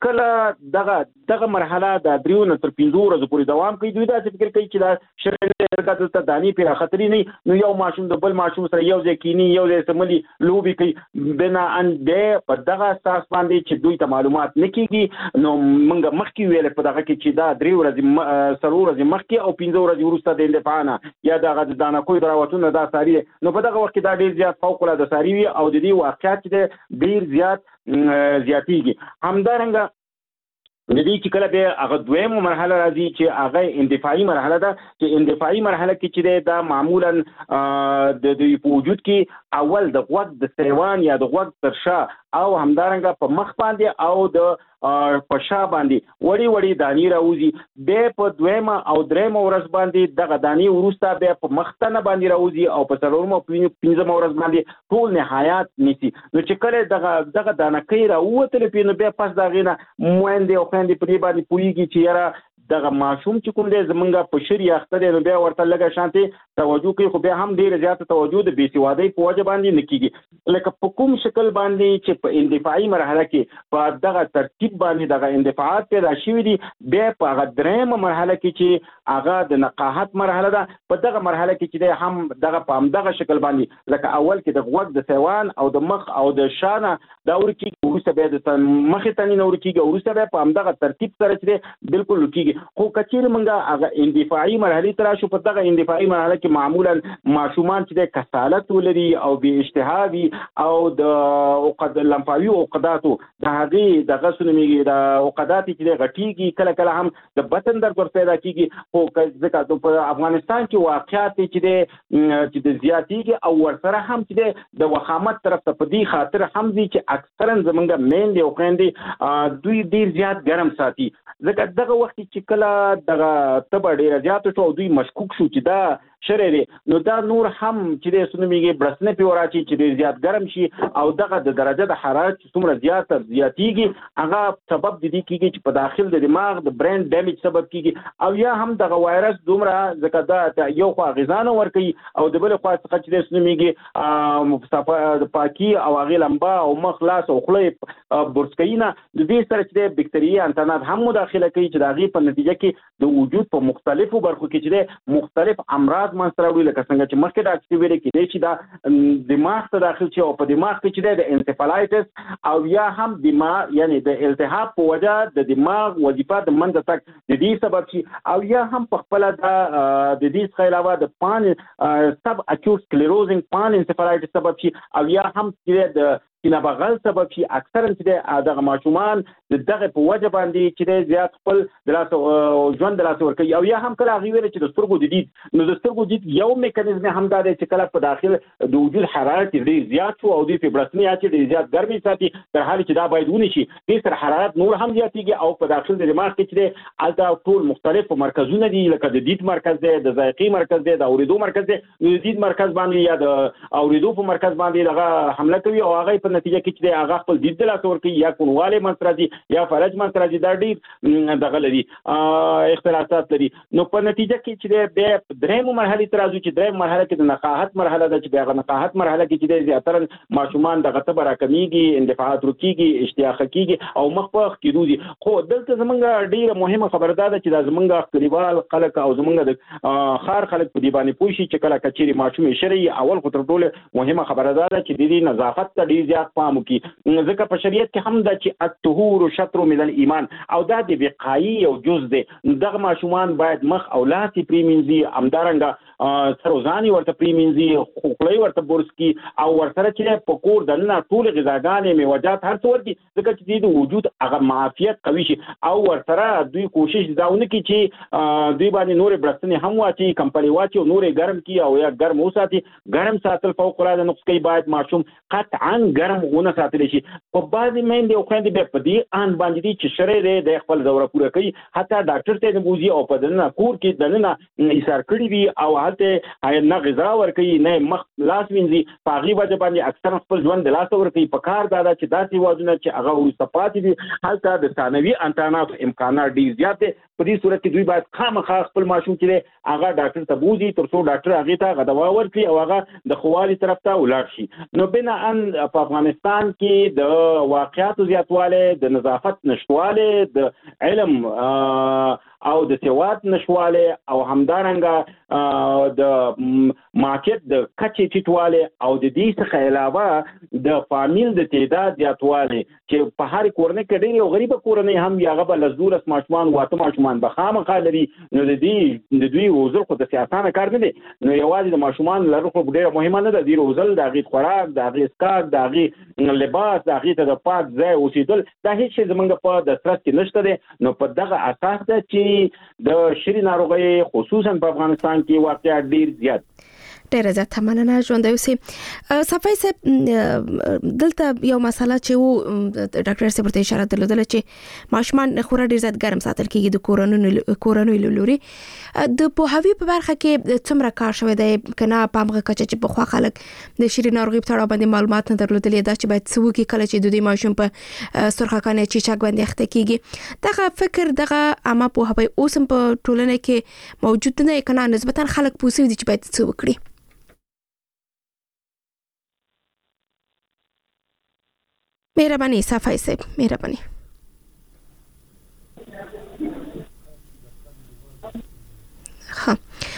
کله دغه مرحله د 3 نه تر 5 ورځې پورې دوام کوي دوی دا فکر کوي چې دا شرکت دلته دانی پر خطرې نه نو یو ماشوم د بل ماشوم سره یو ځای کینی یو ځای سملي لوبي کوي بنا ان د په دغه اساس باندې چې دوی ته معلومات نکېږي. نو موږ مخکې ویل په دغه کې چې دا 3 ورځې سرور مخکې او 15 ورځې وروسته د اندفاع نه یا دغه د دانکوی دراوتونه دا ساري نو په دغه وخت کې دا ډیر زیات فوق العاده ساري وي او د دې واقعیت چې ډیر زیاتېږي. همدارنګه د دې چې کله به هغه دویمه مرحله راځي چې هغه اندفاعي مرحله ده چې اندفاعي مرحله کې چې دا معمولا د وجود کې اول د غوږ د سریوان یا د غوږ تر شا او همدارنګه په مخ باندې او د په شا باندې وړي وړي دانی راوځي. به په دویمه او دریمه ورځ باندې دغه دانی ورسته به په مختنه باندې راوځي او په څلورمه او پنځمه ورځ باندې ټول نهایت نيسي. نو چې کله دغه دانکې راوته لپاره به پس دغه نه موندې او خويندې په دې باندې پويږي چې یاره دغه ماشوم چې کوم دې زمونږ په شری اخته نو بیا ورته لګه شانتي توجه کوي خو بیا هم ډیر زیات توجه د بیسوادۍ په وجه باندې نکېږي. لکه په کوم شکل باندې چې په اندفاعي مرحله کې په دغه ترتیب باندې دغه اندفاعات پیدا شوي دي بیا په هغه درېمه مرحله کې چې هغه د نقاحت مرحله ده په دغه مرحله کې چې هم دغه په همدغه شکل باندې لکه اول کې د غوږ د سیوان او د مخ او د شانه دا ورکی وروسته بیا د مخې تنې نور کېږي وروسته بیا په همدغه ترتیب سره چې بالکل کېږي. خو کچیر منګه هغه اندفاعي مرحله تر شو په دغه اندفاعي مرحله کې معمولا ماشومان چې د کسالت ولري او به اشتهاوي او د عقد لمفاوي عقداتو د هغه دغه سنميږي د عقدات چې غټيږي کله کله هم د بطن درد ور پیدا کیږي. خو ځکه په افغانستان کې واقعیت چې د زیاتیږي او ورسره هم چې د وخامت طرف ته په دې خاطر هم چې اکثرا زمونږ مین دی او خويندې دوی ډیر زیات ګرم ساتي ځکه دغه وخت چې کله دغه تبه ډیر زیات شو دوی مشکوک شو چې دا شری دی نو دا نور هم چې د سنميږي برسنه پیوراچی چې ډیر زیات ګرم شي او دغه د درجه د حرارت څومره زیاتیږي هغه سبب د دې کېږي چې په داخل د دماغ د برین ډیمیج سبب کېږي او یا هم دغه وایرس دومره ځکه دا یو خوا غذا ور کوي او د بل خوا څخه چې د سنميږي د پاکي او هغه لمبا او مخ لاس او خله برسکینه د دې سره چې د بکتریایي انتانات هم مداخله کوي چې د هغه په نتیجه کې د وجود په مختلفو برخو کې چې مختلف امراض التهاب منځ راوړي لکه څنګه چې مخکې دا اکټیویټي کېدای شي دا دماغ ته داخل شي او په دماغ کې چې د انسفالایټس او یا هم دماغ یعنی د التهاب په وجه د دماغ وظیفه د منځ تک د دې سبب شي او یا هم په خپل د دې څخه علاوه د پان سب اکیوټ سکلیروزینګ پان انسفالایټس سبب شي او یا هم چې د کینه بغل سبب شي اکثرا چې دغه ماشومان دغه په وجه باندې چې زیات خپل د لاس ژوند د لاس ورکوي او یا هم کله هغه ویل چې د سترګو د دید نو د سترګو دید یو میکانیزم هم دا دی چې کله په داخل د وجود حرارت ډیر زیات شو او د فبرسنی چې ډیر زیات ګرمي ساتي تر حال چې دا باید ونی شي د سر حرارت نور هم زیاتېږي او په داخل د دماغ کې چې الته ټول مختلف مرکزونه دي لکه د دید مرکز دی د ذایقې مرکز دی د اوریدو مرکز دی د دید مرکز باندې یا د اوریدو په مرکز باندې دغه حمله کوي او هغه نتیجه کې چې هغه خپل دید د لاس ورکوي یا کونواله منځرازي یا فرج منځرازي دا ډیر دغه لري اختلافات لري نو په نتیجه کې چې به درېمه مرحله ترازو چې درېمه مرحله کې د نقاهت مرحله ده چې هغه نقاهت مرحله کې چې زیاتره ماشومان دغه ته راکمیږي اندفاعات رکیږي اشتیاق کیږي او مخ په کېدوږي خو دلته زمونږ ډیره مهمه خبره ده چې دا زمونږ کلیوال خلک او زمونږ د خار خلک په دی باندې پوه شي چې کله کچيري ماشوم شرعي اول خو تر ټولو مهمه خبره ده چې د دې نظافت ته ډیر زیات پام وکړي ځکه په شریعت کې هم دا چې الطهور شطر من الايمان او دا د وقایي او جز دی دغه ماشومان باید مخ او لاس پریمنځي امدارنګه سروزانی ورته پریمنځي خوړی ورته بورسکی او ورسره چې په کور دنه ټول غذاګانې میوجات هر څور دي ځکه چې د وجود هغه معافیت قوي شي او ورسره دوی کوشش داونه کوي چې دوی باندې نور برستنی هم واچي کمپنی واچي او نور ګرم کی او یا ګرم وساتي ګرم ساتل فوق العاده نقص کوي باید ماشوم قطعا ګرم ونه ساتل شي په بعضی مېندې او خويندې به په دې ان باندې چې شری د خپل دوره پوره کوي حتی ډاکټر ته نه بوزي او په دنه کور کې دنه ایثار کړی وي او هلته نه غذا ورکوي نه مخ لاس وینځي پاغي وجه باندې اکثر خپل ژوند د لاس ورکوي په کار دا چې داسې وازونه چې هغه ورسته پاتې دي هلته د ثانوي انتانات امکانات ډیر زیات دي په دې صورت کې دوی باید خامخا خپل ماشوم چې هغه ډاکټر ته بوزي تر څو ډاکټر هغه ته غدوا ورکړي او هغه د خوالي طرف ته ولاړ شي نو بنا ان په افغانستان کې د واقعیاتو زیاتواله د نظافت نشواله د علم او د سواد نشواله او همدارنګه د مارکیټ د کچې ټیټواله او د دې څخه علاوه د فامیل د تعداد زیاتواله چې په هر کورنۍ کې ډېر یو غریب کورنۍ هم یاغه بل لزورس ماشومان واته ماشومان به خامخا لري نو د دې د دوی وزل خو د سیاسانه کار نه دي نو یوازې د ماشومان لرو خو ډېر مهمه نه ده د وزل د غي خوراک د غي اسکاک د غي لباس د غي ته د پاک ځای اوسېدل دا هیڅ شي زمونږ په د ترڅ کې نشته دي نو په دغه اساس ده چې د شری ناروغي خصوصا په افغانستان کې واقعا ډیر زیات ډیر زیات مننه ژوند اوسې صفای صاحب دلته یو مسله چې وو ډاکټر صاحب ته اشاره درلودله چې ماشومان خورا ډیر زیات ګرم ساتل کیږي د کورونو لوري د پوهاوی په برخه کې څومره کار شوی دی کنه پامغه کچ چې په خوا خلک د شری ناروغي په اړه باندې معلومات نه درلودلې دا چې باید څو کې کله چې د دې ماشوم په سرخکانه چیچاک باندې اخته کیږي دغه فکر دغه عامه پوهاوی اوسم په ټولنه کې موجود نه کنه نسبتا خلک پوسي دي چې باید څه وکړي مهرباني صفای صاحب مهرباني ها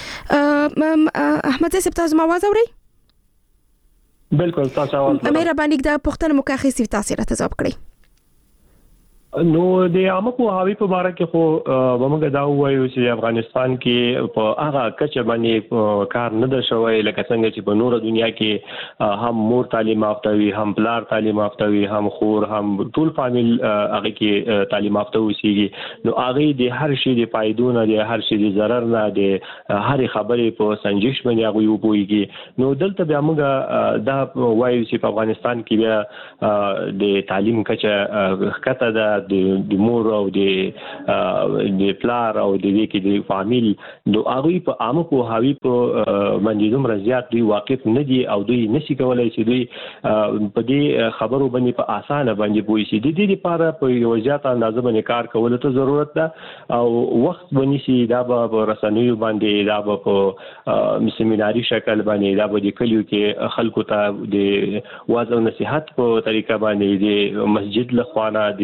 احمد صاحب تاسو ما आवाज اورئ بالکل تاسو आवाज مهرباني دا پښتنه مکاخي تاسو راته ځواب کړئ نو د عامه پوهاوی په اړه کې خو موږ دا وایو چې افغانستان کې په هغه کچه باندې کار نه ده شوی لکه څنګه چې په نور دنیا کې هم مور تعلیم یافته وي هم پلار تعلیم یافته وي هم خور هم ټول فامیل هغه کې تعلیم یافته وسیږي نو هغه د هر شي د فائدونه د هر شي د ضرر نه د هر خبرې په سنجش باندې هغه وپويږي نو دلته بیا موږ دا وایو چې په افغانستان کې بیا د تعلیم کچه کته ده د مور او د پلار او د دې کې د فامیل نو هغه په عامه پوهاوی په باندې دومره زیات دوی واقف نه دي او دوی نشي کولای چې دوی په دې خبرو باندې په اسانه باندې پوي شي د دې لپاره په یو ځات اندازه باندې کار کول ته ضرورت ده او وخت باندې شي دا به رسنیو باندې دا به په سیمیناري شکل باندې دا به د کلیو کې خلکو ته د واعظ او نصيحت په طریقه باندې د مسجد له خوانه د دې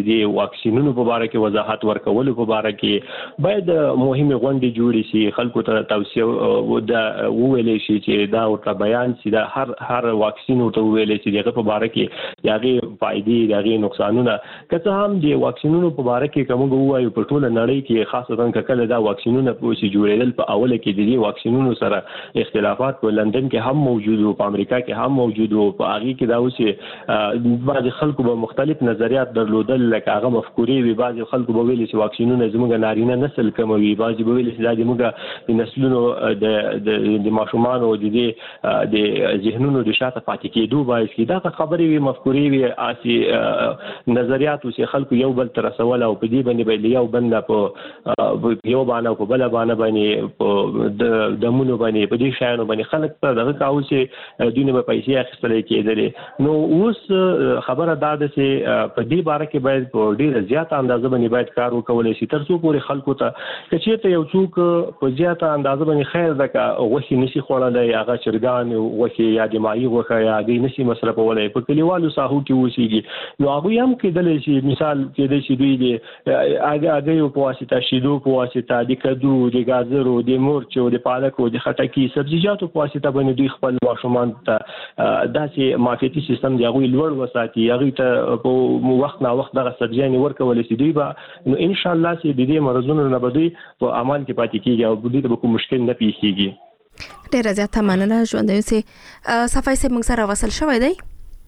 واکسینونو په اړه کې وضاحت ورکول په اړه کې باید مهمه غونډې جوړې شي خلکو ته توصیه وویل شي چې دا ورته بیان شي دا هر واکسین ورته وویل شي دغه په اړه کې یاغي فائدې یاغي نقصانونه که هم د واکسینونو په اړه کې کوم وایو په ټوله نړۍ کې خاصه کله دا واکسینونه په شي جوړېدل په اوله کې د دې واکسینونو سره اختلافات په لندن کې هم موجود او په امریکا کې هم موجود او په هغه کې دا اوس بعض خلکو به مختلف نظریات درلودل لکه هغه مفکورې وي بعض خلکو به ویل چې واکسینونه زموږ نارینه نسل کموي بعض به ویل چې دا زموږ د نسلونو د ماشومان او د ذهنونو د شاته پاتې کېدو باعث کی دا خبرې وي مفکورې وي اسي نظریات او خلکو یو بل تر سوال او په دې باندې به یو بند په یو باندې په بل باندې په دمونو باندې په دې شایانو باندې خلک ته دغه کاوه چې دونه په پیسې اخیستل کېدل نو اوس خبره دا ده چې په دې باره کې باید په ډیره زیاته اندازه باندې باید کار وکول شي تر څو پورې خلکو ته چې یو څوک په زیاته اندازه باندې خیر ده غوښې نشي خوړلای هغه چرګان غوښې یا د ماهي غوښه یا د نشي مصرفولای په کلیوالو ساحو کې اوسېږي نو هغه هم کېدلی شي مثال کېدای شي دوی د هغې په واسطه شیدو په واسطه د کدو د ګازرو د مرچو د پالکو د خټکي سبزیجاتو په واسطه باندې دوی خپل ماشومان ته داسې معافیتي سیستم د هغوی لوړ وساتي هغوی ته په وخت نا وخت دغه سبزیانې ورکولی شي دوی به نو انشاءالله چې د دې مرضونو نه به دوی په امان کې پاتې کېږي او دوی ته به کوم مشکل نه پیښیږي. ډېره زیاته مننه ژوندیو سي صفای سي موږ سره وصل شوی دی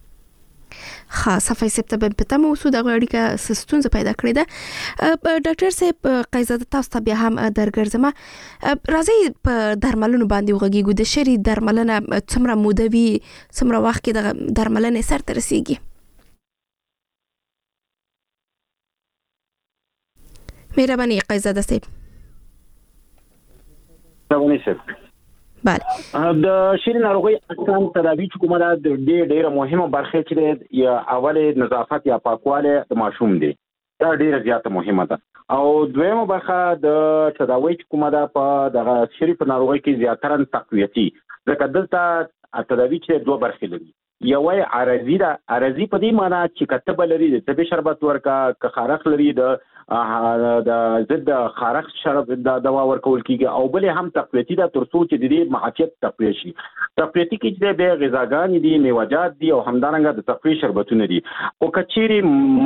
صفای سي ته په تمه اوسو د اړیکه سستونزه پیدا کړې ده ډاکټر صاحب قیزاده تاسو ته بیا هم درګرځم راځي په درملونو باندې وغږیږو د شری درملنه څومره موده وي څومره وخت کې د درملنې سر ته رسیږي مهرباني قیزاده صاحب بله د شری ناروغي اصلا تداوی چې کومه ده د ډیره مهمه برخه چې یا اول نظافت یا پاکواله د ماشوم دی دا ډیره زیاته مهمه ده او دویمه برخه د تداوی چې کومه ده په دغه شری په ناروغي کې زیاتره تقویتي ځکه دلته تداوی چې دوه برخې لري یو عارضی ده عارضی په دې معنی چې کتب لري د طبي شربت ورکا که خارق لري د ضد خارق شرب د دوا ورکول کیږي او بل هم تقویتي ده تر څو چې د دې معافیت تقویت شي تقویتي کې د غذاګان دي میوه‌جات دي او همدارنګه د تقویت شربتونه دي او کچيري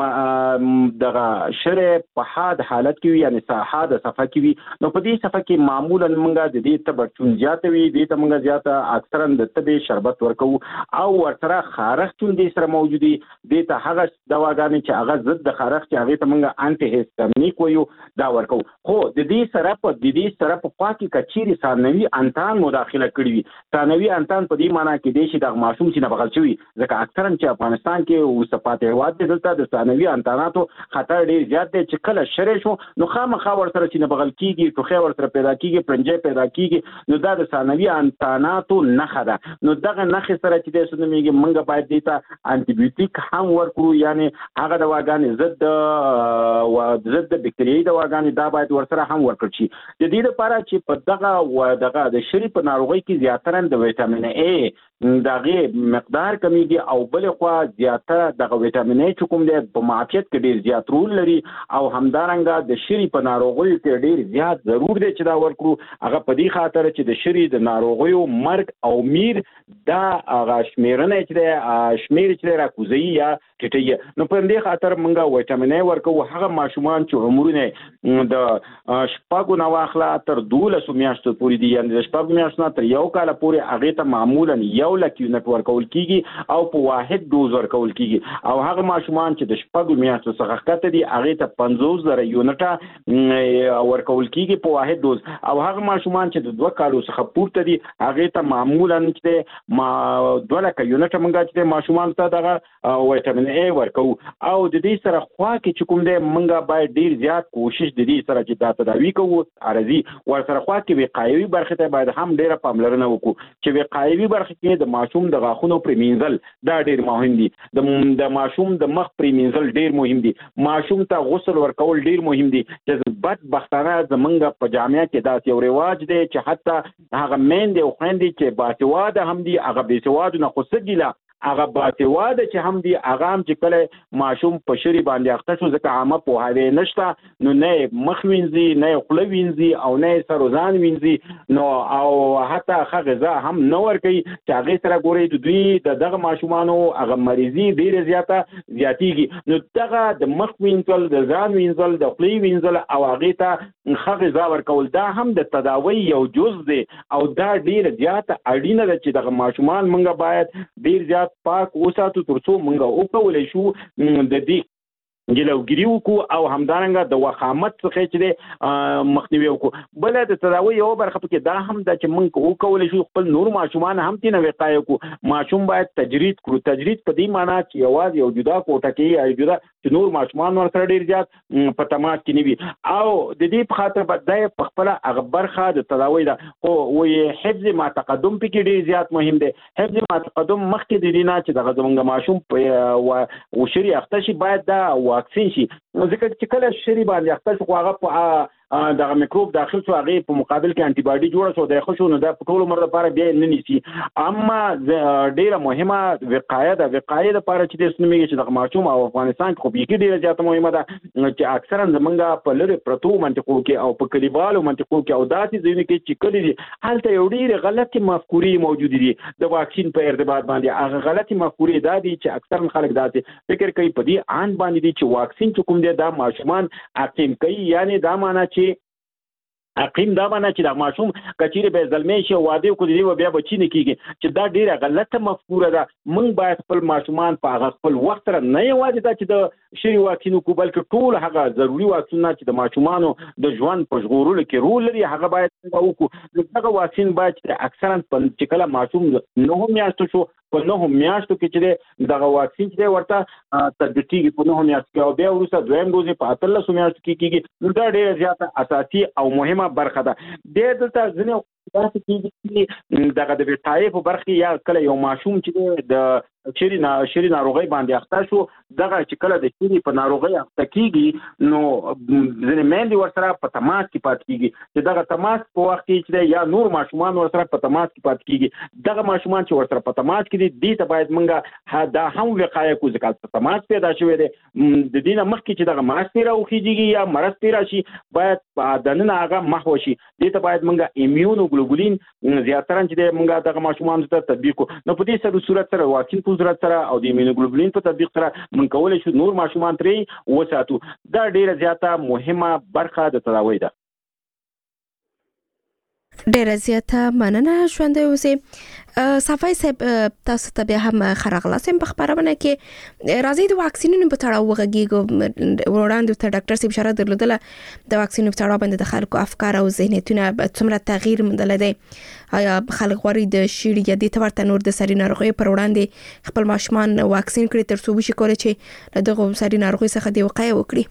دغه شری په حاد حالت کې یعنی صحه د صفه کې وي نو په دې صفه کې معمولا موږ د دې تبرچون زیات وي د دې موږ زیاته اکثرا د طبي شربت ورکو او ورسره خارق چون دي سره موجودي د ته هغه دواګانې چې هغه ضد د خارق چې هغه ته موږ انټي هیستامینیک وایو دا ورکو خو د دې سره په پاکي کچيري ثانوي انتان مداخله کړی وي ثانوي انتان په دې معنی کې دی چې د ماشوم چې نه بغل شوی ځکه اکثرا چې افغانستان کې او صفات هواد دلته د ثانوي انتاناتو خطر ډیر زیات دی چې کله شری شو نو خامخا ورسره چې نه بغل کیږي ټوخه ورسره پیدا کیږي پرنجې پیدا کیږي نو دا د ثانوي انتاناتو نخه ده نو دغه نخه سره چې د سنميږي منګه باید دیتا انټي بیوټیک هم ورکړو یعنی هغه دواګانې ضد بکټریايي دواګانې دا باید ورسره هم ورکړل شي د دې لپاره چې په دغه د شری په ناروغي کې زیاتره د وټامین ا دغه مقدار کمیږي او بل خو زیاتره د وټامین ا چې کوم د په معافیت کې ډیر زیات رول لري او همدارنګه د شری په ناروغي کې ډیر زیات ضرور دی چې دا ورکړو هغه په دې خاطر چې د شری د ناروغیو مرګ او میر دا هغه شمیرنه چې شمیر چې راکوزي یا ټټي نو په دې خاطر مونږه وټامین ا ورکو هغه ماشومان چې عمرونه د شپږو نو واخلا تر 12 میاشتو پورې دي یعنی د شپږو میاشتو تر یو کال پورې هغه ته معمولا یو لک یونټ ورکول کیږي او په واحد دوز ورکول کیږي او هغه ماشومان چې د شپږو میاشتو څخه کته دي هغه ته 50,000 یونټه ورکول کیږي په واحد دوز او هغه ماشومان چې د 2 کالو څخه پورته دي هغه ته معمولا چې 2 لک یونټه مونږه چې ماشومان ته دغه وټامین ا ورکو او د دې سره خوا کې چې کوم د منګه باید ډیر زیات کوشش د دې سره چې دا تداوی کوو عارضی ورسره خوا کې وقایوي برخه ته باید هم ډیره پاملرنه وکړو چې وقایوي برخه کې د ماشوم د غاښونو پریمینځل دا ډیر مهم دي د ماشوم د مخ پریمینځل ډیر مهم دي ماشوم ته غسل ورکول ډیر مهم دي چې بدبختانه زمونږ په جامعه کې دا یو رواج دی چې حتی هغه مین دی او خويندې چې باسواده هم دي هغه باسواده نه خو سګیلا هغه باسواده چې هم دي هغه هم چې کله ماشوم په شری باندې اخته شو ځکه عامه پوهاوی نشته نو نه مخ وینځي نه خپل وینځي او نه سروزان وینځي نو او حتی هغه غذا هم نه ورکوي چې هغه سره ګوري د دوی دغه ماشومانو هغه مریضي ډیره زیاتیږي نو دغه د مخ وینځل د ځان وینځل د خپل وینځل او هغه ته هغه غذا ورکول دا هم د تداوی یو جزء دی او دا ډیر زیات اړینه ده چې دغه ماشومان موږ باید ډیر زیات پاک وساتو ترڅو موږ وکولای شو د دې جلوګیری وکړو او همدارنګه د وخامت څخه چې مخنیوي وکړو بل د تداوی یو برخه پکې دا هم د چې موږ وکولای شو خپل نور ماشومان هم تینه وقایه وکړو ماشوم باید تجرید کړو تجرید په دې معنی چې یوازې یو جدا کوټه کې یا جدا چې نور ماشومان ورسره ډیر زیات په تماس کې نیوي او د دې په خاطر باندې په خپل هغه برخه د تداوی دا او وې حفظ ما تقدم پکې ډیر زیات مهم دی حفظ ما تقدم مخکې د دې نه چې دغه زمونږ ماشوم په وشري اخته شي باید دا واکسین شي ځکه چې کله شری باندې اخته شو هغه په دغه میکروب داخل شو هغه په مقابل کې انټي باډي جوړه شو د خوشو نه د ټول عمر لپاره بیا نه نیسي اما ډیره مهمه وقایه لپاره چې د سنمي چې د ماشوم او افغانستان خو به ډیره زیاته مهمه ده چې اکثرا زمونږ په لری پرتو منطقو کې او په کلیوالو منطقو کې او داسې ځینې کې چې کلی دي هلته یو ډیره غلطي مفکورې موجود دي د واکسین په ارتباط باندې هغه غلطي مفکورې دا دي چې اکثرا خلک داسې فکر کوي په دې آن باندې دي چې واکسین چې کوم دی دا ماشومان عقیم کوي یعنی دا معنی چې اقیم دا باندې چې د ماشوم کچيره به زلمې شي واده کو دی و بیا بچی نه کیږي چې دا ډیره غلطه مفکوره ده موږ باید خپل ماشومان په هغه خپل وخت سره نه یوازې دا چې د شری واکسین کو بلکې ټول هغه ضروری واکسینونه چې د ماشومانو د ژوند په ژغورلو کې رول لري هغه باید وکړو دغه واکسین باید اکثرا په کله ماشوم نه میاشتو شو په نهو میاشتو کې چې دغه واکسین چې ورته تطبیقي په نهو میاشتو کې او بیا وروسته دویم ډوز په 13 میاشتو کې کیږي دا ډیره زیاته اساسي او مهمه برخه ده د دلته ځنه داسې کېږي دغه د وټای په برخه یا کله یو ماشوم چې د شری ناروغي باندې اخته شو دغه چې کله د شری په ناروغي اخته کیږي نو ځنه مېندې ورسره په تماس کې پات کیږي چې دغه تماس په وخت کې چې یا نور ماشومان ورسره په تماس کې پات کیږي دغه ماشومان چې ورسره په تماس کې دي ته باید منګه دا هم وقایه کو ځکه تماس پیدا شوی دی د دینه مخکې چې دغه ماس پیرا وخیږي یا مرض پیرا شي باید د نن هغه محو شي دې ته باید منګه ایمیونوګلوبولین زیاتره چې منګه دغه ماشومان ته تطبیق نو په دې صورت سره واکسین په صورت سره او د ایمیونوګلوبولین په تطبیق سره من کولای شو نور ماشومان ترې وساتو دا ډیره زیاته مهمه برخه د تداوی ده ډیره زیاته مننه ژوند اوسئ صفای صاحب تاسو ته بیا هم خرغلاسم په خبرونه کې راځي د واکسینونو په تړاو وغږیږو وړاندې ته ډاکټر صاحب اشاره درلودله د واکسینونو په تړاو باندې د خلکو افکار او ذهنیتونه څومره تغییر موندل دي آیا خلک غواړي د شیړ یا د تورته نور د سری ناروغي پر وړاندې خپل ماشومان واکسین کړي تر څو وشي کولای چې دغه سری ناروغي څخه دی وقایه وکړي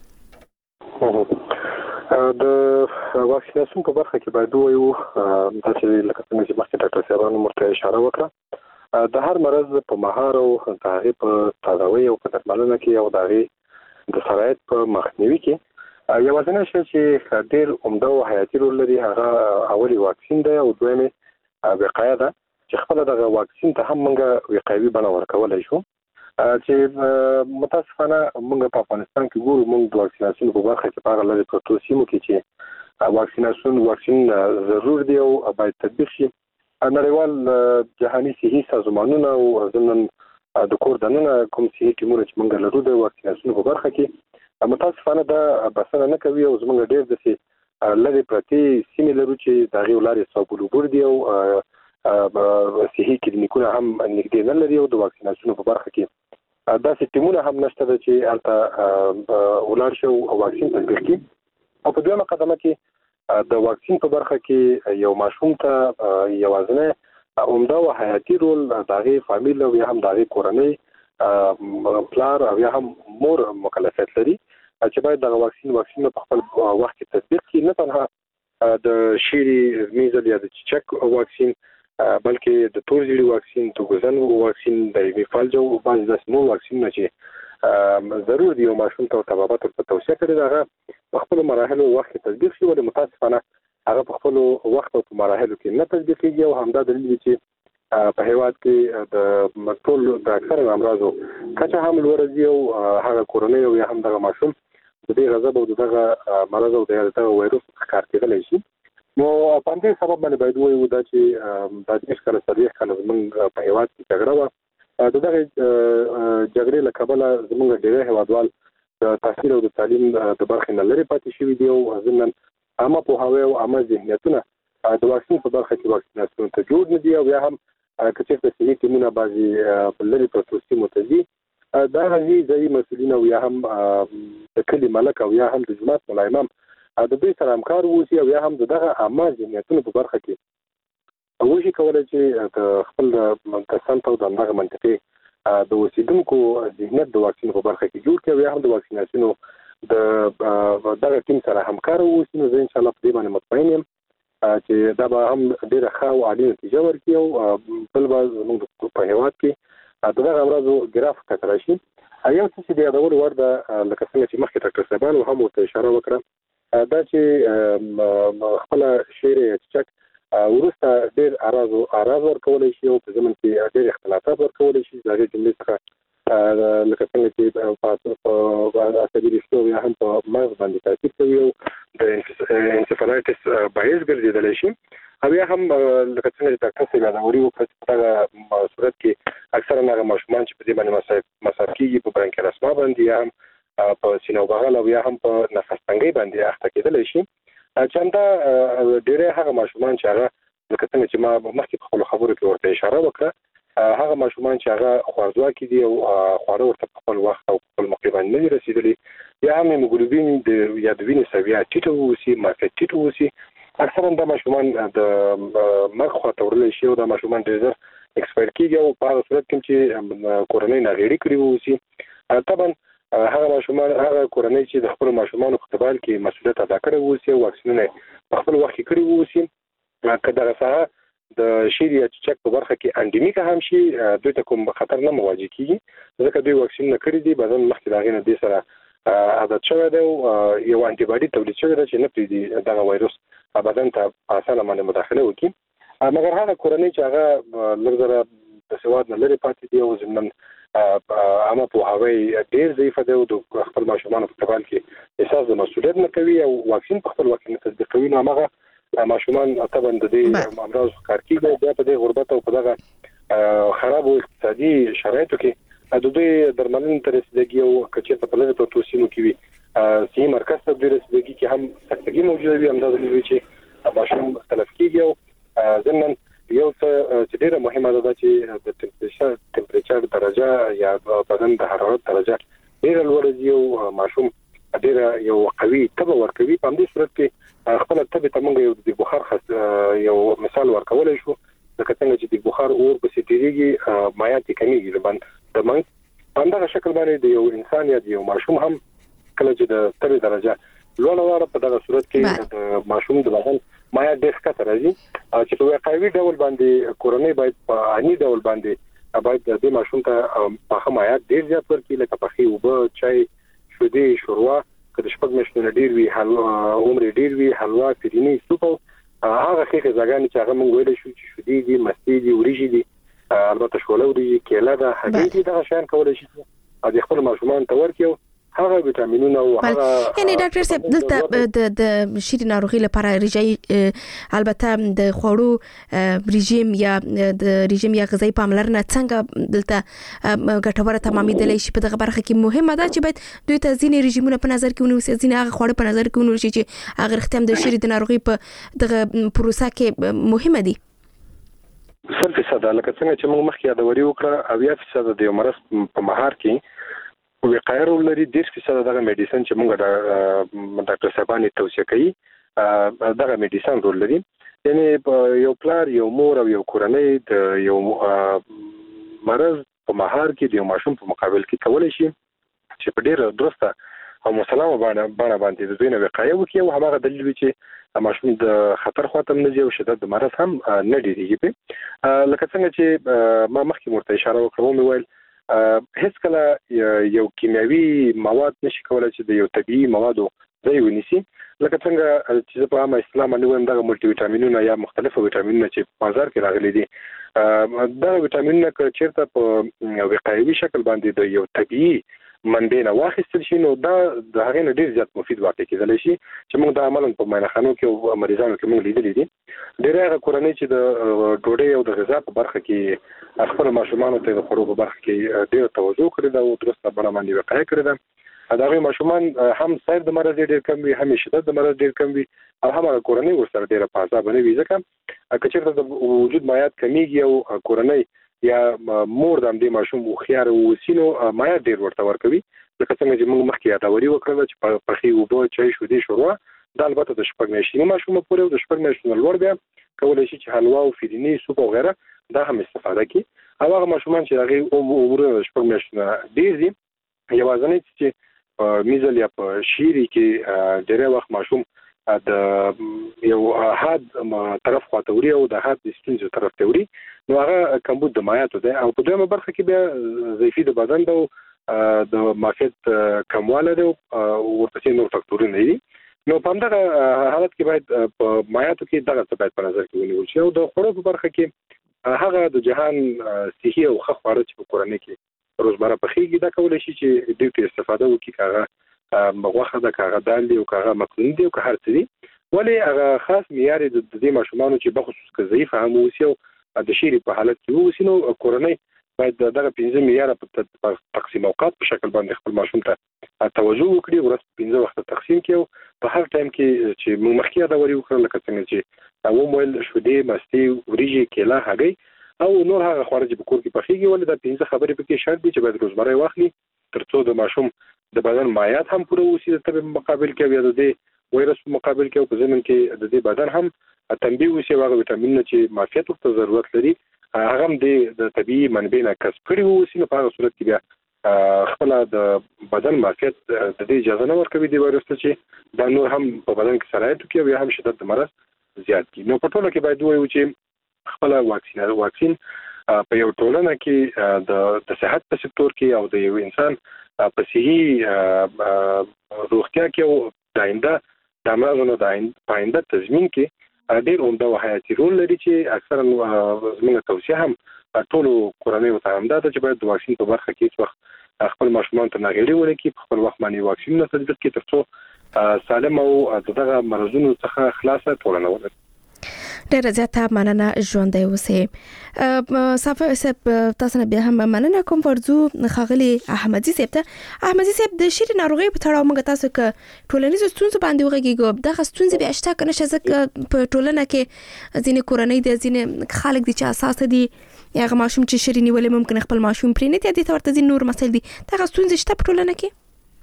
د واکسیناسیون په برخه کې باید وایو چې لکه څنګه چې مخکې ډاکټر صاحب مرته اشاره وکړه د هر مرض په مهار او د هغه په تداوی او په درملنه کې او د هغه د سرایت په مخنیوي کې یوازینی شی چې ډېر عمده او حیاتي رول لري هغه اولي واکسین دی او دویمه وقایه ده چې خپل دغه واکسین ته هم موږ وقایوي بڼه ورکولای شو چې متاسفانه موږ په افغانستان کې ګورو موږ د واکسیناسیون په برخه کې په هغه لري پروتو سیمو کې چې واکسین ضرور دی او باید تطبیق شي نړیوال جهاني صحي سازمانونه او ضمن د کور دننه کوم صحي ټیمونه چې موږ لرو د واکسیناسیون په برخه کې متاسفانه دا بسنه نه کوي او زموږ ډېر د لری پرتی سیمې لرو چې د غي ولاري صابولوبور دی او صحي کلینیکونه هم نږدې نه لري او د واکسیناسیون په برخه کې دا سیستمونه هم نشته چې البته ولر شو واکسین تطبیق کی او په دویمه قدمه کې د واکسین په برخه کې یو ماشوم ته یوازنه عمده او حیاتي رول دغه فامیل او هم دغه کورنۍ پلار او هم مور مکلفیت لري چې باید د واکسین په خپل وخت کې تطبیق کړي نه تنها د شيري میزل یا د چک واکسین بلکې د تورزیړي واکسین د ګوزن واکسین د میفالجو باندې د نو واکسین نه چې ضروري دی او ماشوم ته تبابات په توصیه کړي دا په خپل مراحل وخت تطبیق شي ولې متاسفانه هغه په خپل وخت او په مراحل کې نه تطبیق کیږي او همدا دلیل دی چې په هیواد کې د ټول د اکثر امراضو کچه هم لوړ او هغه کورونی او هم دغه ماشوم د دې غضب او دغه مرض او دغه وایروس کار کېدلی شي. نو په دې سبب باندې باید وایو دا چې د دې ښکاره سریح کله زموږ په هیواد کې جګړه وه. دغه جګړې له کبله زموږ ډېری هیوادوال د تحصیل او د تعلیم د برخې نه لرې پاتې شوي دي او ضمن عامه پوهاوی او عامه ذهنیتونه د واکسین په برخه کې واکسیناسیون ته جوړ نه دي او یا هم که چېرته صحي ټیمونه بعضې په لرې پرتو سیمو ته ځي دا ځایي مسؤلین او یا هم د کلي ملک او یا هم د جومات ملا امام د دوی سره همکار واوسي او یا هم دغه عامه ذهنیتونو په برخه کې وشي کولی چې د خپل د سمت او د همدغه منطقې د اوسېدونکو ذهنیت د واکسین په برخه کې جوړ کړي او یا هم د واکسیناسیونو د دغه ټیم سره همکار واوسي. نو زه انشاءالله په دې باندې مطمئن یم چې دا به هم ډېره ښه او عالي نتیجه ورکړي او بل به زموږ په هېواد کې د دغه امراضو ګراف ټاکلی شي. یو څه چې د یادولو وړ ده لکه څنګه چې مخکې ډاکټر صاحبانو هم ورته اشاره وکړه دا چې خپله شعر چچک وروسته ډېر اعراض ورکولی شي او په ضمن کې ډېر اختلافات ورکولی شي. د هغې جملې څخه لکه څنګه چې په عصبي رشتو یا هم په مغز باندې تاثیر کوي او د انسفالایټس باعث ګرځېدلی شي او یا هم لکه څنګه چې ډاکټر صاحب یادوري وکړه چې په دغه صورت کې اکثرا هغه ماشومان چې په دې باندې مصاب کېږي په برانکیال اسما باندې یا هم په سینه او بغل او یا هم په نفس تنګۍ باندې اخته کېدلی شي. چې همدا ډېری هغه ماشومان چې هغه لکه څنګه چې ما مخکې په خپلو خبرو کې ورته اشاره وکړه هغه ماشومان چې هغه خوارځواکي دي او خواړه ورته په خپل وخت او په خپل موقع باندې نه دي رسېدلي یا هم هیموګلوبین یا د وینې سویه ټیټه واوسي مارکیټ ټیټ واوسي اکثرا دا ماشومان د مرګ خواته وړلی شي او دا ماشومان ډېر زر ایکسپایر کېږي او په هغه صورت کې چې کورنۍ ناغېړي کړي واوسي طبعا هغه ماشومان هغه کورنۍ چې د خپل ماشومانو په قبال کې مسؤلیت ادا کړی واوسي او واکسینونه په خپل وخت کې کړي واوسي که دغه ساحه د شیر یا چچک په برخه کې انډیمیکه هم شي دوی ته کوم خطر نه مواجه کېږي ځکه دوی واکسینونه کړي دي بدن مخکې د هغې نه دې سره عادت شوی دی او یو انټي باډي تولید شوی ده چې نه پرېږدي دغه وایروس بدن ته په اسانه باندې مداخله وکړي. مګر هغه کورنۍ چې هغه لږ زره د سواد نه لرې پاتې دي او ضمن عامه پوهاوی ډېر ضعیفه دی او د خپل ماشومانو په قبال کې احساس د مسؤلیت نه کوي او واکسین په خپل وخت نه تطبیقوي نو هماغه ماشومان طبعا د دې امراض ښکار کېږي بیا په دې غربت او په دغه خرابو اقتصادي شرایطو کې د دوی درملنې ته رسېدګي او که چېرته په لرې پرتو سیمو کې وي صحي مرکز ته دوی رسېدګي کې هم سختګي موجوده وي همدا دلیل وي چې ماشوم تلف کېږي او ضمن یو څه چې ډېره مهمه ده چې د ټمپریچر درجه یا بدن د حرارت درجه ډېره لوړه ځي او ماشوم ډېره یو قوي تبه ورکوي. په همدې صورت کې خپله تبې ته موږ یو د بخار یو مثال ورکولی شو لکه څنګه چې د بخار اور پسې تېرېږي مایعات یې کمیږي د منځ په همدغه شکل باندې د یو انسان یا د یو ماشوم هم کله چې د تبې درجه لوړه واړه په دغه صورت کې د ماشوم د بدن مایعات ډېر ښکته راځي چې په وقایوي ډول باندې کورنۍ باید په عیني ډول باندې باید د دې ماشوم ته پاخه مایعات ډېر زیات ورکړي لکه پخې اوبه چای شیدې شوروا که د شپږ میاشتو نه ډېر وي عمر یې ډېر وي حلوا فریني سوپ هغه ښې غذاګانې چې هغه موږ ویلی شو چې شیدې دي مستې دي وریژې دي البته شوله وریژې کیله ده هګۍ دي دغه شیان کولی شي د خپلو ماشومانو ته ورکړي هغه ویټامینونه او هغه یعنی ډاکټر صاحب دلته د شری ناروغي لپاره رژیم البته د خوړو رژیم یا د رژیم یا غذایی پاملرنه څنګه دلته ګټوره تمامیدلی شي په دغه برخه کې مهمه ده چې باید دوی ته ځینې رژیمونه په نظر کې ونیول شي ځینې هغه خواړه په نظر کې ونیول شي چې هغه رښتیا د شری د ناروغي په دغه پروسه کې مهمه دي. 100% لکه څنګه چې موږ مخکې یادوري وکړه 80% د یو مرض په مهار کې وقایه رول لري 10% دغه میډیسن چې موږ ډاکټر صاحبانی توصیه کوي دغه میډیسن رول لري. یعنی یو پلار یو مور او یو کورنۍ د یو مرض په مهار کې د یو ماشوم په مقابل کې کولی شي چې په ډېره درسته او مسلمه باندې د دوی نه وقایه وکړي او هماغه دلیل وي چې ماشوم د خطر خواته نه ځي او شدت د مرض هم نه ډېرېږي. لکه څنګه چې ما مخکې ورته اشاره وکړه ومې ویل هیڅ کله یو کیمیاوي مواد نشي کولای چې د یو طبيعي موادو ځای ونیسي. لکه څنګه چې په عامه اسلام باندې وایم دغه ملټي ویټامینونه یا مختلفو ویټامینونه چې په بازار کې راغلي دي دا ویټامینونه که چیرته په وقایوي شکل باندې د یو طبيعي منبع نه واخیستل شي نو دا د هغې نه ډېر زیات مفید واقع کېدلی شي چې موږ دا عملاً په معاینخانو کې او مریضانو کې موږ لیدلي دي. ډېری هغه کورنۍ چې د ډوډۍ او د غذا په برخه کې خپل ماشومانو ته د خوړو په برخه کې ډېره توجه کړې ده او درسته بڼه باندې وقایه کړې ده. دا غوي ماشومان هم سایر د مرض ډېر کم وي هم شدت د مرض ډېر کم وي او هم کورنۍ ورسره ډېره په عذاب نه وي ځکه که چېرته د وجود مایعات کمیږي او کورنۍ یا مور د همدې ماشوم هوښیار واوسي نو مایعات ډېر ورته ورکوي. لکه څنګه چې موږ مخکې یاداوري وکړله چې پخې اوبه چای شیدې شوروا دا البته د 6 میاشتې ماشوم پورې او د 6 میاشتې لوړ بیا کولای شي چې حلوا او فیدینی سوپ او غیره دا هم استفاده کوي. او هغه ماشومان چې هغه عمر د 6 میاشتې ډېر دي یوازې چې میزل یا په شيري کې ډېر وخت ماشوم د یو حد طرف خاطوري او د حد ستونزې طرف توري نو هغه کمبود د مایعاتو ده او په دویمه برخه کې بیا ضعیفي د بدن د معافیت کمواله ده او ورپسې نور فاکتورونه دي. نو په همدغه حالت کې باید په مایعاتو کې دغه څه باید په نظر کې ونیول شي او د خوړو په برخه کې هغه د جهان صحي او ښه خواړه چې په کورنۍ کې روزمره پخېږي دا کولی شي چې ډېر ته استفاده وکړي که هغه غوښه ده که هغه دال دي او که هغه مکروني دي او که هر څه دي ولې هغه خاص معیار د دې ماشومانو چې بخصوص که ضعیفه هم واوسي او د شیرې په حالت کې واوسي نو کورنۍ باید دغه 15 معیاره په تقسیم اوقات په شکل باندې خپل ماشوم ته توجه وکړي ورځ په 15 وخته تقسیم کړي او په هر ټایم کې چې موږ مخکې یاداوري وکړل لکه څنګه چې ومویل شودې مستې وریجې کیله هګۍ او نور هغه خواړه چې په کور کې پخېږي ولې دا 15 خبرې پکې شرط دي چې باید روزمره واخلي ترڅو د ماشوم د بدن مایعات هم پوره وسی د تبع مقابل کې یا د دې وایرس په مقابل کې او په ضمن کې د دې بدن هم تنبیه وسی هغه ویټامینونه چې معافیت ورته ضرورت لري هغه هم د طبيعي منبع نه کسب کړي وسی نو په هغه صورت کې بیا خپل د بدن معافیت د دې اجازه نه ورکوي د وایرس ته چې دا نور هم په بدن کې سرایت کوي او یا هم شدت د مرض زیات کی. نو په ټوله کې باید وایو چې خپل واکسین په یو ټولنه کې د صحت په سکتور کې او د یو انسان په صحي روغتیا کې او د آینده د امراضونو د آینده تضمین کې ډېر عمده او حیاتي رول لري چې اکثرا زموږ توصیه هم ټولو کورنیو ته همدا ده چې باید د واکسین په برخه کې هیڅ وخت خپل ماشومان ته ناغېړي ونه کړي په خپل وخت باندې واکسینونه تطبیق کړي ترڅو سالم او دغه مرضونو څخه خلاصه ټولنه ولري. ډېر زیاته مننه ژوندۍ اوسئ. صافی صاحب تاسو نه بیا هم مننه کوم ورځو خاغلی احمدي صاحب ته. احمدي صاحب د شری ناروغي په تړاو موږ تاسو ک ټولنیز ستونزې باندې وغږیږو دغه ستونزې به اشته کنه چې په ټولنه کې ځینې کورنۍ د ځینې خلک دي چې اساس دي هغه ماشوم چې شری نیولې ممکن خپل ماشوم پرې نه دي ورته ځین نور مسایل دي دغه ستونزې شته په ټولنه کې.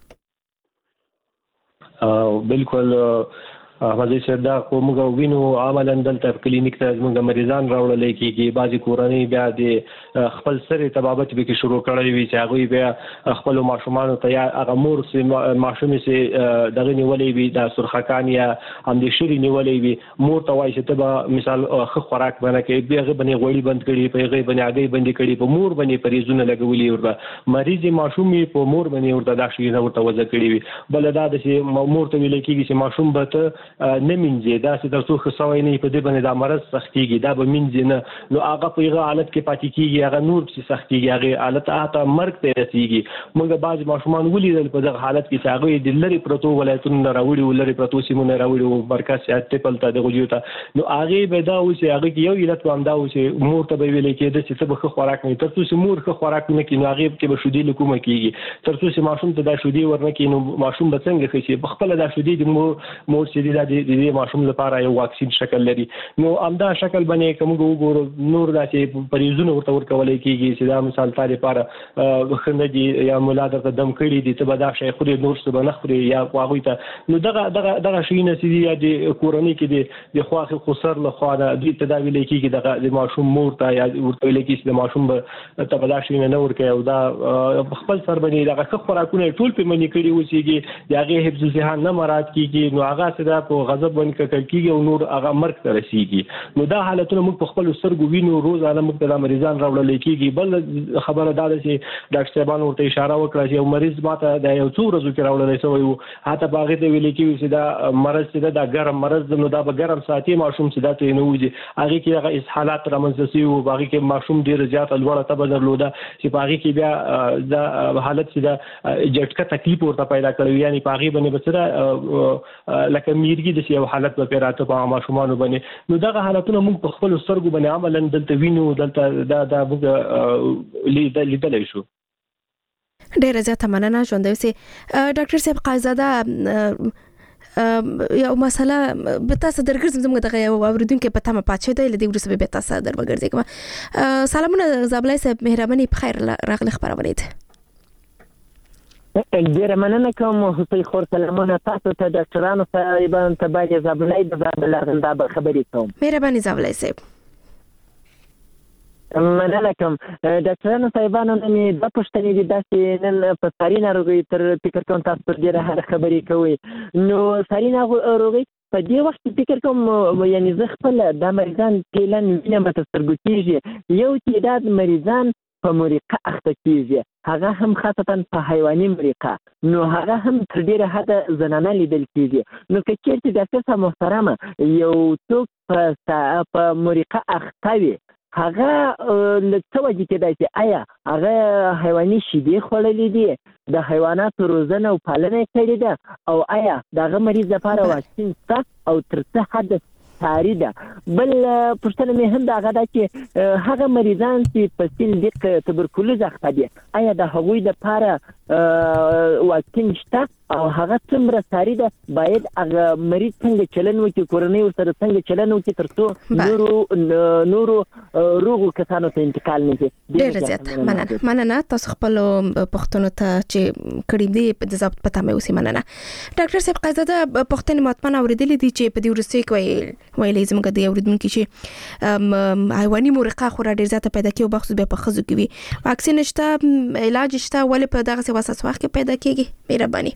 بالکل مزه چې دا کومه وینو عملاً دلته کلینیک ته موږ مریضان راوړل کېږي بعضي کورنۍ بیا د خپل سره تبابت به کې شروع کړی وي چې هغه بیا خپل ماشومان ته یا هغه مور سي ماشومې سي دغه نیولې وي د سرخکان یا هم د شری نیولې وي مور ته وایي چې ته مثال خو خوراک باندې کې بیا غبنې غوړي بند کړي په غي باندې هغه باندې کړي په مور باندې پریزونه لګولي ورته مریض ماشوم په مور باندې ورته دا شي نه ورته وځ کړي وي بل دا د مور ته ویل کېږي چې ماشوم به نه منځي دا چې تاسو خصوصي نه په دې باندې د مرض سختيږي دا به منځي نه نو هغه په هغه حالت کې پاتې کیږي هغه نور څه سختيږي هغه حالت اته مرګ ته رسیږي موږ بعض ماشومان ولیدل په دغه حالت کې چې هغه د لری پروتو ولایتونو راوړي ولري پروتو سیمونه راوړي او مرکز صحت ټیپل ته د غوډیو ته نو هغه به دا و چې هغه یو علت واندا و چې مور ته به ویل کېده چې ته به خوراک نه ترڅو چې مور خوراک نه کینو هغه کې به شودي لکومه کیږي ترڅو چې ماشوم ته دا شودي ورنه کینو ماشوم به څنګه خشي خپل دا شودي د مور چې د ماشوم لپاره یو واکسین شکل لري نو امدا شکل باندې کوم وګورو نور داسې پریزونه ورته ورکول کېږي چې دا مثال تاره لپاره خندي یا مولاده ته دم کړي دي ته به دا شي خوري نور څه بنه خوري یا واغوي ته نو دغه شي نه سي د کورنۍ کې د خواخ خسر له خوا د تداوی کېږي د ماشوم مور ته یا ورته ویل کېږي د ماشوم ته به دا شي نه ور کوي او دا خپل سر باندې دغه خوراکونه ټول په منی کړي وسیږي دغه حفظ ذهن نه مراد کېږي نو هغه څه په غضب باندې کتل کیږي او نور هغه مرګ ته رسیږي. نو دا حالتونه موږ په خپل سترګو وینو، روزانه موږ ته مریضان راوړل کیږي. بل خبره دا ده چې ډاکټر صاحبان ورته اشاره وکړه چې یو مریض ماته د یو څو ورځو کې راوړل شوی وو، حتی باغې ته ویل کیږي چې دا مرض چې دا ګرم مرض نو دا به ګرم ساتي ماشوم چې دا ته نه وځي. هغه کې هغه اسهالات رامنځته شي او باغې کې ماشوم ډیر زیات لوړه تبه درلوده چې باغې کې بیا دا حالت چې دا جټکه تکلیف ورته پیدا کړی، یعنی باغې باندې بسره لکه میرګي د یو حالت په پیراته په ماشومان باندې. نو دا حالتونه موږ په خپل سترګو باندې عملاً دلته وینو، دلته دا موږ لیدلی شو. ډیره زیاته مننه. ژوندی اوسئ. ډاکټر صاحب قایزاده، یو مسله به تاسو درګرځم، زموږ دغه یو اوریدونکو په تمه پاتې دی، لدی ورسره به تاسو در وګرځم. سلامونه زابلای صاحب، مهرباني په خیر راغلی خبرونه ده. ډیره مننه کوم حسین خور. سلامونه تاسو ته ډاکټرانو صاحبانو ته باید زابلای د زابل دا خبرې کوم. مهرباني زابلای صاحب. مننه کوم ډاکټرانو صاحبانو. نن د پښتنې دي داسې نن په ساري ناروغي تر فکر کوم تاسو پر ډیره خبرې کوي. نو ساري ناروغي په دې وخت کې فکر کوم یعنی زه خپل د مریضان کلن وینم ته سترګو کېږي، یو تعداد مریضان په مریقه اخته کېږي، هغه هم خاصتا په حیواني مریقه، نو هغه هم تر ډیره حده زنانه لیدل کېږي. نو که چېرته ډاکټر صاحب محترمه یو څوک په مریقه اخته وي، هغه له څه وجې کېدای شي؟ آیا هغه حیواني شیدې خوړلې دي، د حیواناتو روزنه او پالنه کړې ده، او آیا دغه مریض لپاره واکسین شته او تر څه حد ساري ده؟ بل پوښتنه مې هم دغه ده چې هغه مریضان چې په سیل د تبرکلوز اخته دي، آیا د هغوی لپاره واکسین شته او هغه څومره ساري ده؟ باید هغه مریض څنګه چلن وکړي، کورنۍ ورسره څنګه چلن وکړي تر څو نورو روغو کسانو ته انتقال نه شي؟ ډېره زیاته مننه. تاسو خپل پوښتنو ته چې کړي دي په ضبط پته مې اوسې مننه. ډاکټر صاحب قایزاده، پوښتنې مطمئن اوریدلې دي چې په دې وروستي کې ویلې زموږ د اوریدونکو چې حیواني مورقه خورا ډېر زیاته پیدا کیږي او بخصوص به په ښځو کې وي. واکسین شته، علاج شته، ولې په دغه واساس وخت کې پیدا کیږي؟ مهرباني.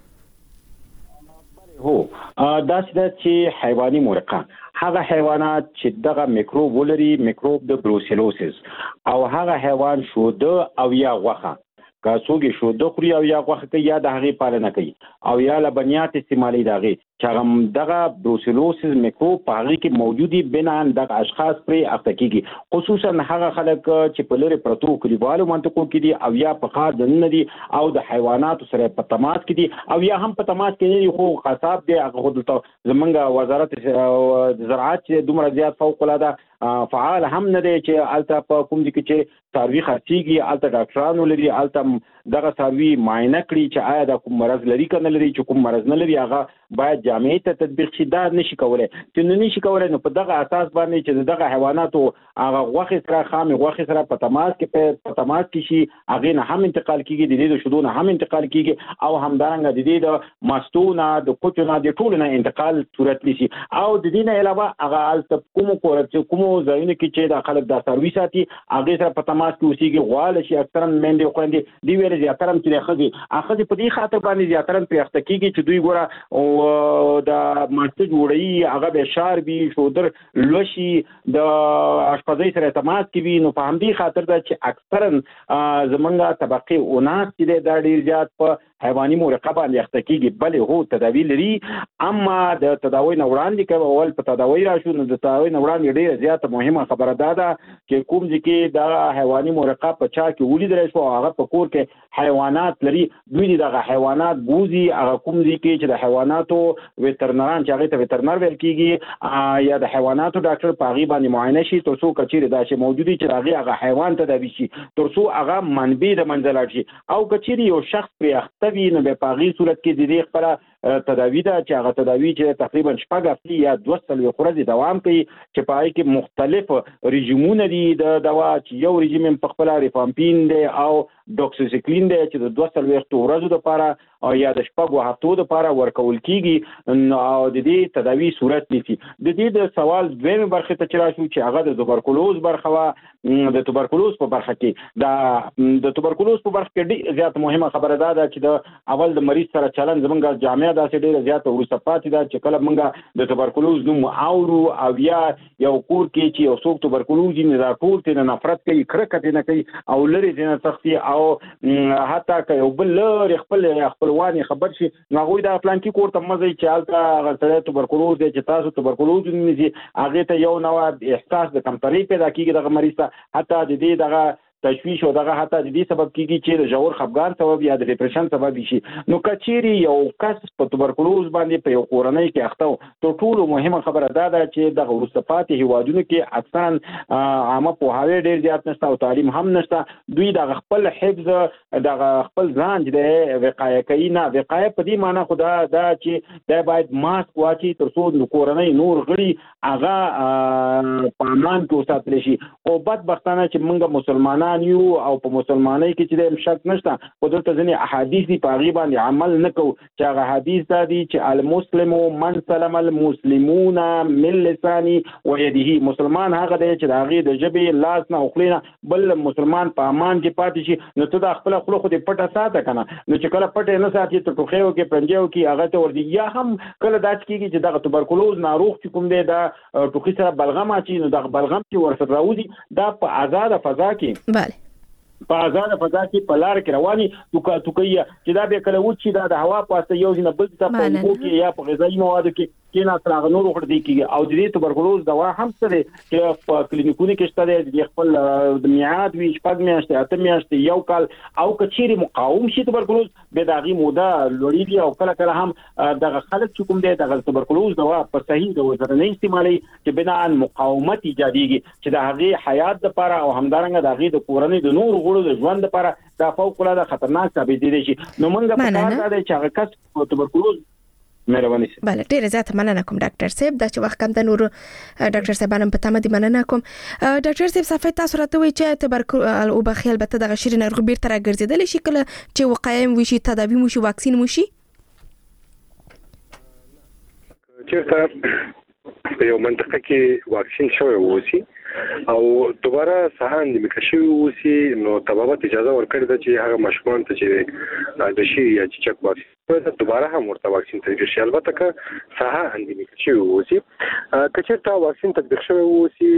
هو دا چې حیواني مورقه هغه حیوانات چې دغه میکروب ولري، میکروب د بروسیلوسیس، او هغه حیوان شوده او یا غوښه، که څوک شوده خوري او یا غوښه کوي یا د هغې پالنه کوي او یا لبنیات استعمالي د هغې، چې دغه بروسیلوسیس میکروب په هغې کې موجودي، بنان دغه اشخاص پرې اخته کیږي. خصوصا هغه خلک چې په لرې پرتو کلیوالو منطقو کې دي او یا په ښار دننه دي او د حیواناتو سره په تماس کې دي او یا هم په تماس کې نه دي، خو قصاب دی هغه خو دلته زمونږ وزارت زراعت چې دومره زیات فوق العاده فعال هم نه دی چې هلته په کوم ځای کې چې څاروي خرڅېږي، هلته ډاکټرانو لري، هلته دغه څاروي معاینه کړي چې آیا دا کوم مرض لري که نه لري. چې کوم مرض نه لري هغه باید جامعې ته تطبیق شي. دا نشي کولی چې نشي کولی، نو په دغه اساس باندې چې دغه حیواناتو هغه غوښې سره، خامې غوښې سره په تماس کې شي، هغې نه هم انتقال کېږي، د دې د شیدو نه هم انتقال کېږي، او همدارنګه د دې د مستو نه، د کوچو نه، د ټولو نه انتقال صورت نیسي. او د دې نه علاوه هغه هلته کومو ځایونو کې چې د خلک دا څاروي ساتي هغې سره په تماس کې اوسېږي، غواله شي اکثرا میندې خویندې دې ویلې زیاتره هم چې د ښځې په دې خاطر باندې زیاتره پرې اخته کېږي چې دوی ګوره د ماسته جوړوي، هغه به شار وي، شودر لوشي، د اشپزۍ سره تماس کې وي. نو په همدې خاطر ده چې اکثرا زمونږ طبقې اوناس چې دی دا ډېر زیات په حیواني مورقه باندې اخته کېږي. بلې هو تداوی لري، اما د تداوی نه وړاندې که اول په تداوی راشو، نو د تداوی نه وړاندې ډېره زیاته مهمه خبره دا ده چې کوم ځای کې دا حیواني مورقه په چا کې ولیدلی شو او هغه په کور کې حیوانات لري، دوی دغه حیوانات بوزي هغه کوم ځای کې چې د حیواناتو ویترنران چې هغې ته ویترنر ویل کېږي یا د حیواناتو ډاکټر په هغې باندې معاینه شي، تر څو که چېرې داسې موجود وي چې د هغې هغه حیوان تداوي شي، تر څو هغه منبع د منځه لاړ شي. او که چېرې یو شخص پرې اخته وي، نو بیا په هغې صورت کې د دې خپله تداوي ده چې هغه تداوي چې تقریبا 6 هفتې یا 2 ورځې دوام کوي، چې په هغې کې مختلف رژیمونه دي د دوا، چې یو رژیم په خپله ریفامپین دی او ډوکسیسیکلین دی چې د 2 ورځو دپاره او یا د 6 هفتو دپاره ورکول کېږي او د دې تداوي صورت نیسي. د دې د سوال دویمې برخې ته چې راشو چې هغه د توبرکلوز برخه وه. د توبرکلوز په برخه کې د توبرکلوز په برخه کې ډېر زیات مهمه خبره دا ده چې د اول د مریض سره چلن زمونږ جامعه داسې ډیره زیاته وروسته پاتې ده چې کله مونږ د تبرکلوز نوم اورو او یا یو کور کې چې یو څوک تبرکلوز نه راټول ته نفرت کوي کرکټ نه کوي او لري نه تختی او حتی که یو بل لري خپلوان خبر شي نو هغه د پلان کې کور ته مزه چې حالت غلطه تبرکلوز دي چې تاسو تبرکلوز نه هغه ته یو نوع احساس د کمتري پیدا کیږي د مریض ته حتی د دې دغه تشویش او دغه حتی د دې سبب کیږي چې د ژور خفګان سبب یا د ډیپریشن سبب شي نو کچيري یو کس په تبرکلوز باندې په یو کورنۍ کې اخته ته ټول مهمه خبره ده چې د ورستفات هیوادونو کې اکثرا عامه پوهاوی ډیر زیات نشته او تعلیم هم نشته دوی د خپل حفظ د خپل ځان د وقایه کوي نه وقایه په دې معنی خدا دا چې دا باید ماسک واچي تر څو د کورنۍ نور غړي هغه پامان کې وساتل شي او بدبختانه چې موږ مسلمانان یو او په مسلمانۍ کې چې د شک نشته خو دلته ځینې احادیث دي په هغې باندې عمل نه کوو چې هغه حدیث دا دي چې المسلم من سلم المسلمون من لسانه ويده مسلمان هغه دی چې د هغې د ژبې لاس نه او خولې نه بل مسلمان په امان کې پاتې شي نو ته د خپله خوله خو دې پټه ساته که نه نو چې کله پټه نه ساتي ته ټوخیو کې پنجو کې هغه ته ورځي یا هم کله داسې کېږي چې دغه تبرکلوز ناروغ چې کوم دی دا ټوخي سره بلغم اچي نو دغه بلغم چې ورسره راوځي دا په آزاده فضا کې په آزاد فضا کې په لار کې رواني توکي چې دا به کله وچی دا د هوا پاسه یو ځنه بل څه په کې یا په غذایی موادو کې کینا تر نور وخت دی کېږي او د دې تبرکلوز دوا هم سره چې په کلینیکونو کې شته د خپل د میعاد وی شپږ میاشتې اته میاشتې یو کال او کچيري مقاوم شي تبرکلوز به داغي موده لوړیږي او کله هم دغه خلک چې کوم دی دغه تبرکلوز دوا په صحیح ډول سره نه استعمالي چې بنا ان مقاومت ایجاديږي چې د هغه حیات لپاره او همدارنګه د هغه د کورنۍ د نور غړو د ژوند لپاره دا فوق العاده خطرناک ثابت دي شي نو موږ په کار دا چې هغه کس تبرکلوز مهرباني سي بله ډیره زیاته مننه کوم ډاکټر صاحب دا چې وخت کم د نور ډاکټر صاحبانو په تمه دي مننه کوم ډاکټر صاحب صفه تاسو راته وی چې تبرکلوز او بخیل البته د غشیر ناروغ بیرته راګرځیدل شي کله چې وقایع مو شي تداوی مو شي واکسین مو شي چیرته په یو منطقه کې واکسین شوی ووسی او دوباره سهان د میکشي ووسی نو طبابت اجازه ورکړه چې هغه مشمون ته چې د شي یا چک واکسین دوباره هم ورته واکسین تطبیق شي البته که سهان د میکشي ووسی کچېرته واکسین تطبیق شوی ووسی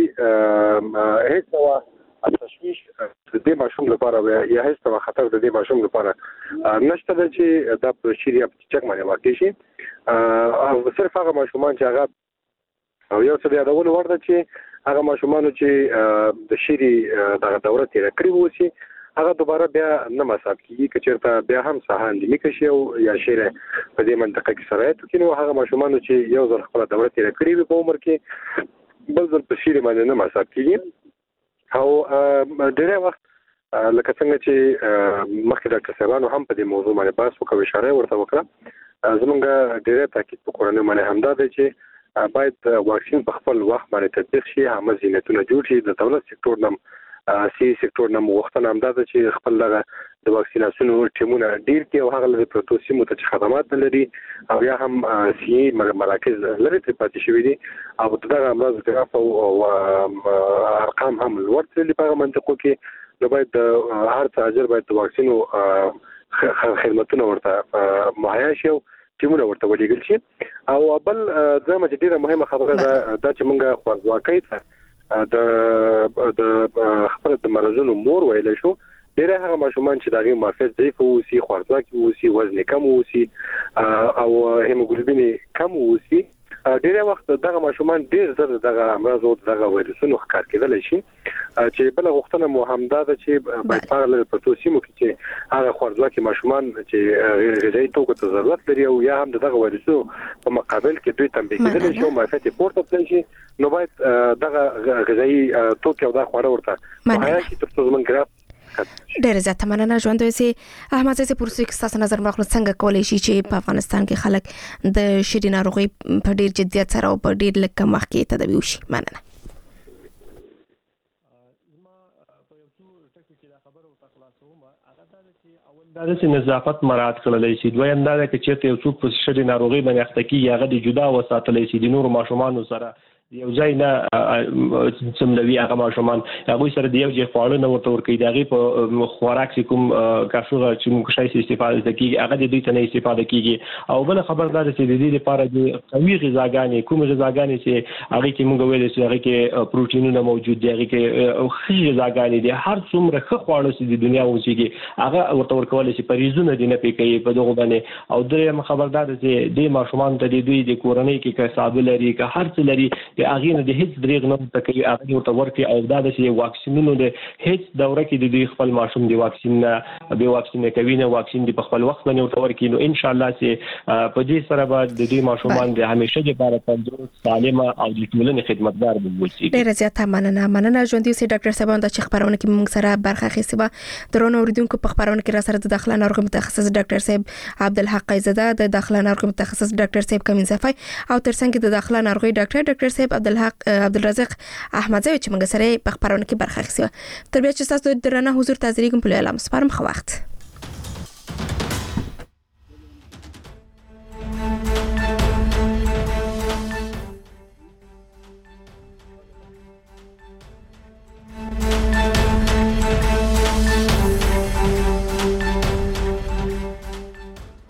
هیڅ نوع تشویش د دې ماشوم لپاره یا هیڅ نوع خطر د دې ماشوم لپاره نشته چې دا په شي یا چک باندې واقع شي او صرف هغه ماشومان چې هغه او یو څه د یادولو وړ ده چې هغه ماشومانو چې د شری دغه دوره تیر کړی وسی هغه دوباره بیا نه مصاب کیږي که چېرته بیا هم سهان د میکشي او یا شری په دې منطقه کې سرایت وکړي هغه ماشومانو چې یو ځل خپل دوره تیر کړی وي په عمر کې بل ځل په شری باندې نه مصاب کیږي او ډېر وخت لکه څنګه چې مخکې ډاکټر صاحبانو هم په دې موضوع باندې بحث وکړ اشاره ورته وکړه زمونږ ډېر تاکید په کورنۍ باندې همدا دی چې باید واکسین په خپل وخت باندې تطبیق شي هم زینتونه جوړ شي د دولت سکتور نم سی سکتور نم وختونه هم دا چې خپل دغه د واکسیناسیون ټیمونه ډیر کې او هغه د پروتوسیمو ته خدمات لري او یا هم سی مراکز لري ته پاتې شوی دي او دغه امراض ګراف او ارقام هم ورته لپاره منطقو کې نو باید هر تاجر باید د واکسینو خدماتونه ورته مهیا شي ټیمونه ورته ولېږل شي او بل زموږ چې ډیره مهمه خبره ده چې موږ خوارځواکۍ ته د خپل د مرزونو مور ویل شو ډیره هغه ماشومان چې دغه معافیت ضعیف وو خوارځواکي وو وزن کم وو او هیموګلوبین کم وو ډیره وخت دغه ماشومان ډیر زر دغه امراض او دغه وایرسونو ښکار کېدل شي چې بل غوښتنه مو هم ده چې باید په پروتوسیمو کې چې هغه خوارځواکي ماشومان چې غذایی توکو ته ضرورت لري او یا هم دغه وایرسونو په مقابل کې دوی تنبیه کېدل شي او معافیت پورته تللی شي نو باید دغه غذایی توکو او د خوړو ورته مهیا شي تر څو زمونږ ګراف ډېر زیات مننه ژوند وسی احمد زه پرسې کې تاسو نظر مخلص څنګه کولای شي چې په افغانستان کې خلک د شری ناروغي په ډېر جديت سره او په ډېر لږ کم وخت کې تداوی وشي مننه دا چې نظافت مراعات کړل شي دویم دا چې چیرته یو څوک په شری ناروغي باندې اخته کیږي هغه د جدا وساتل شي د نور ماشومان سره یو ځای نه سملوي هغه ماشومان هغه سره د یو ځای خواړه نه ورته ورکړي دغه په خوراک چې کوم کافوغه چې موږ شای استفاده کوي هغه د دې ته نه استفاده کیږي او بل خبردار چې د دې لپاره د قوي غذاګانې کوم غذاګانې چې هغه کې موږ ویل چې هغه کې پروتینونه موجود دي هغه کې خې غذاګانې دي هر څومره ښه خواړه چې د دنیا اوسېږي هغه ورته ورکول شي پریزونه دي نه پکې په دغه باندې او درې خبردار چې د ماشومان ته د دوی د کورنۍ کې کسب لري که هر څه لري د اغه نه د هیڅ دریغ نه تکي هغه ورته ورکي او دا د واکسینونو د هیڅ دوره کې د دوی خپل ماشوم د واکسین به واکسین کوي نه واکسین د خپل وخت باندې ورته ورکي نو ان شاء الله چې په دې سره به د دې ماشومان د همیشه لپاره تندرست سالم او د ټولنې خدمتګار وي. ډیره زیاته مننه ژوندۍ سي ډاکټر صاحب د خبرونه کې موږ سره برخه اخیسته درونه اوریدونکو په خبرونه کې را سره د داخله ناروغ متخصص ډاکټر صاحب عبدالحق زاده د داخله ناروغ متخصص ډاکټر صاحب کمین صفای او ترڅنګ د داخله ناروغي ډاکټر صاحب عبدالحق عبدالرزاق احمدزی چې موږ سره په خبرونه کې برخه اخیسته. تر بیا چې تاسو درنه حضور تاسو لري کوم په اعلان سپارم خو وخت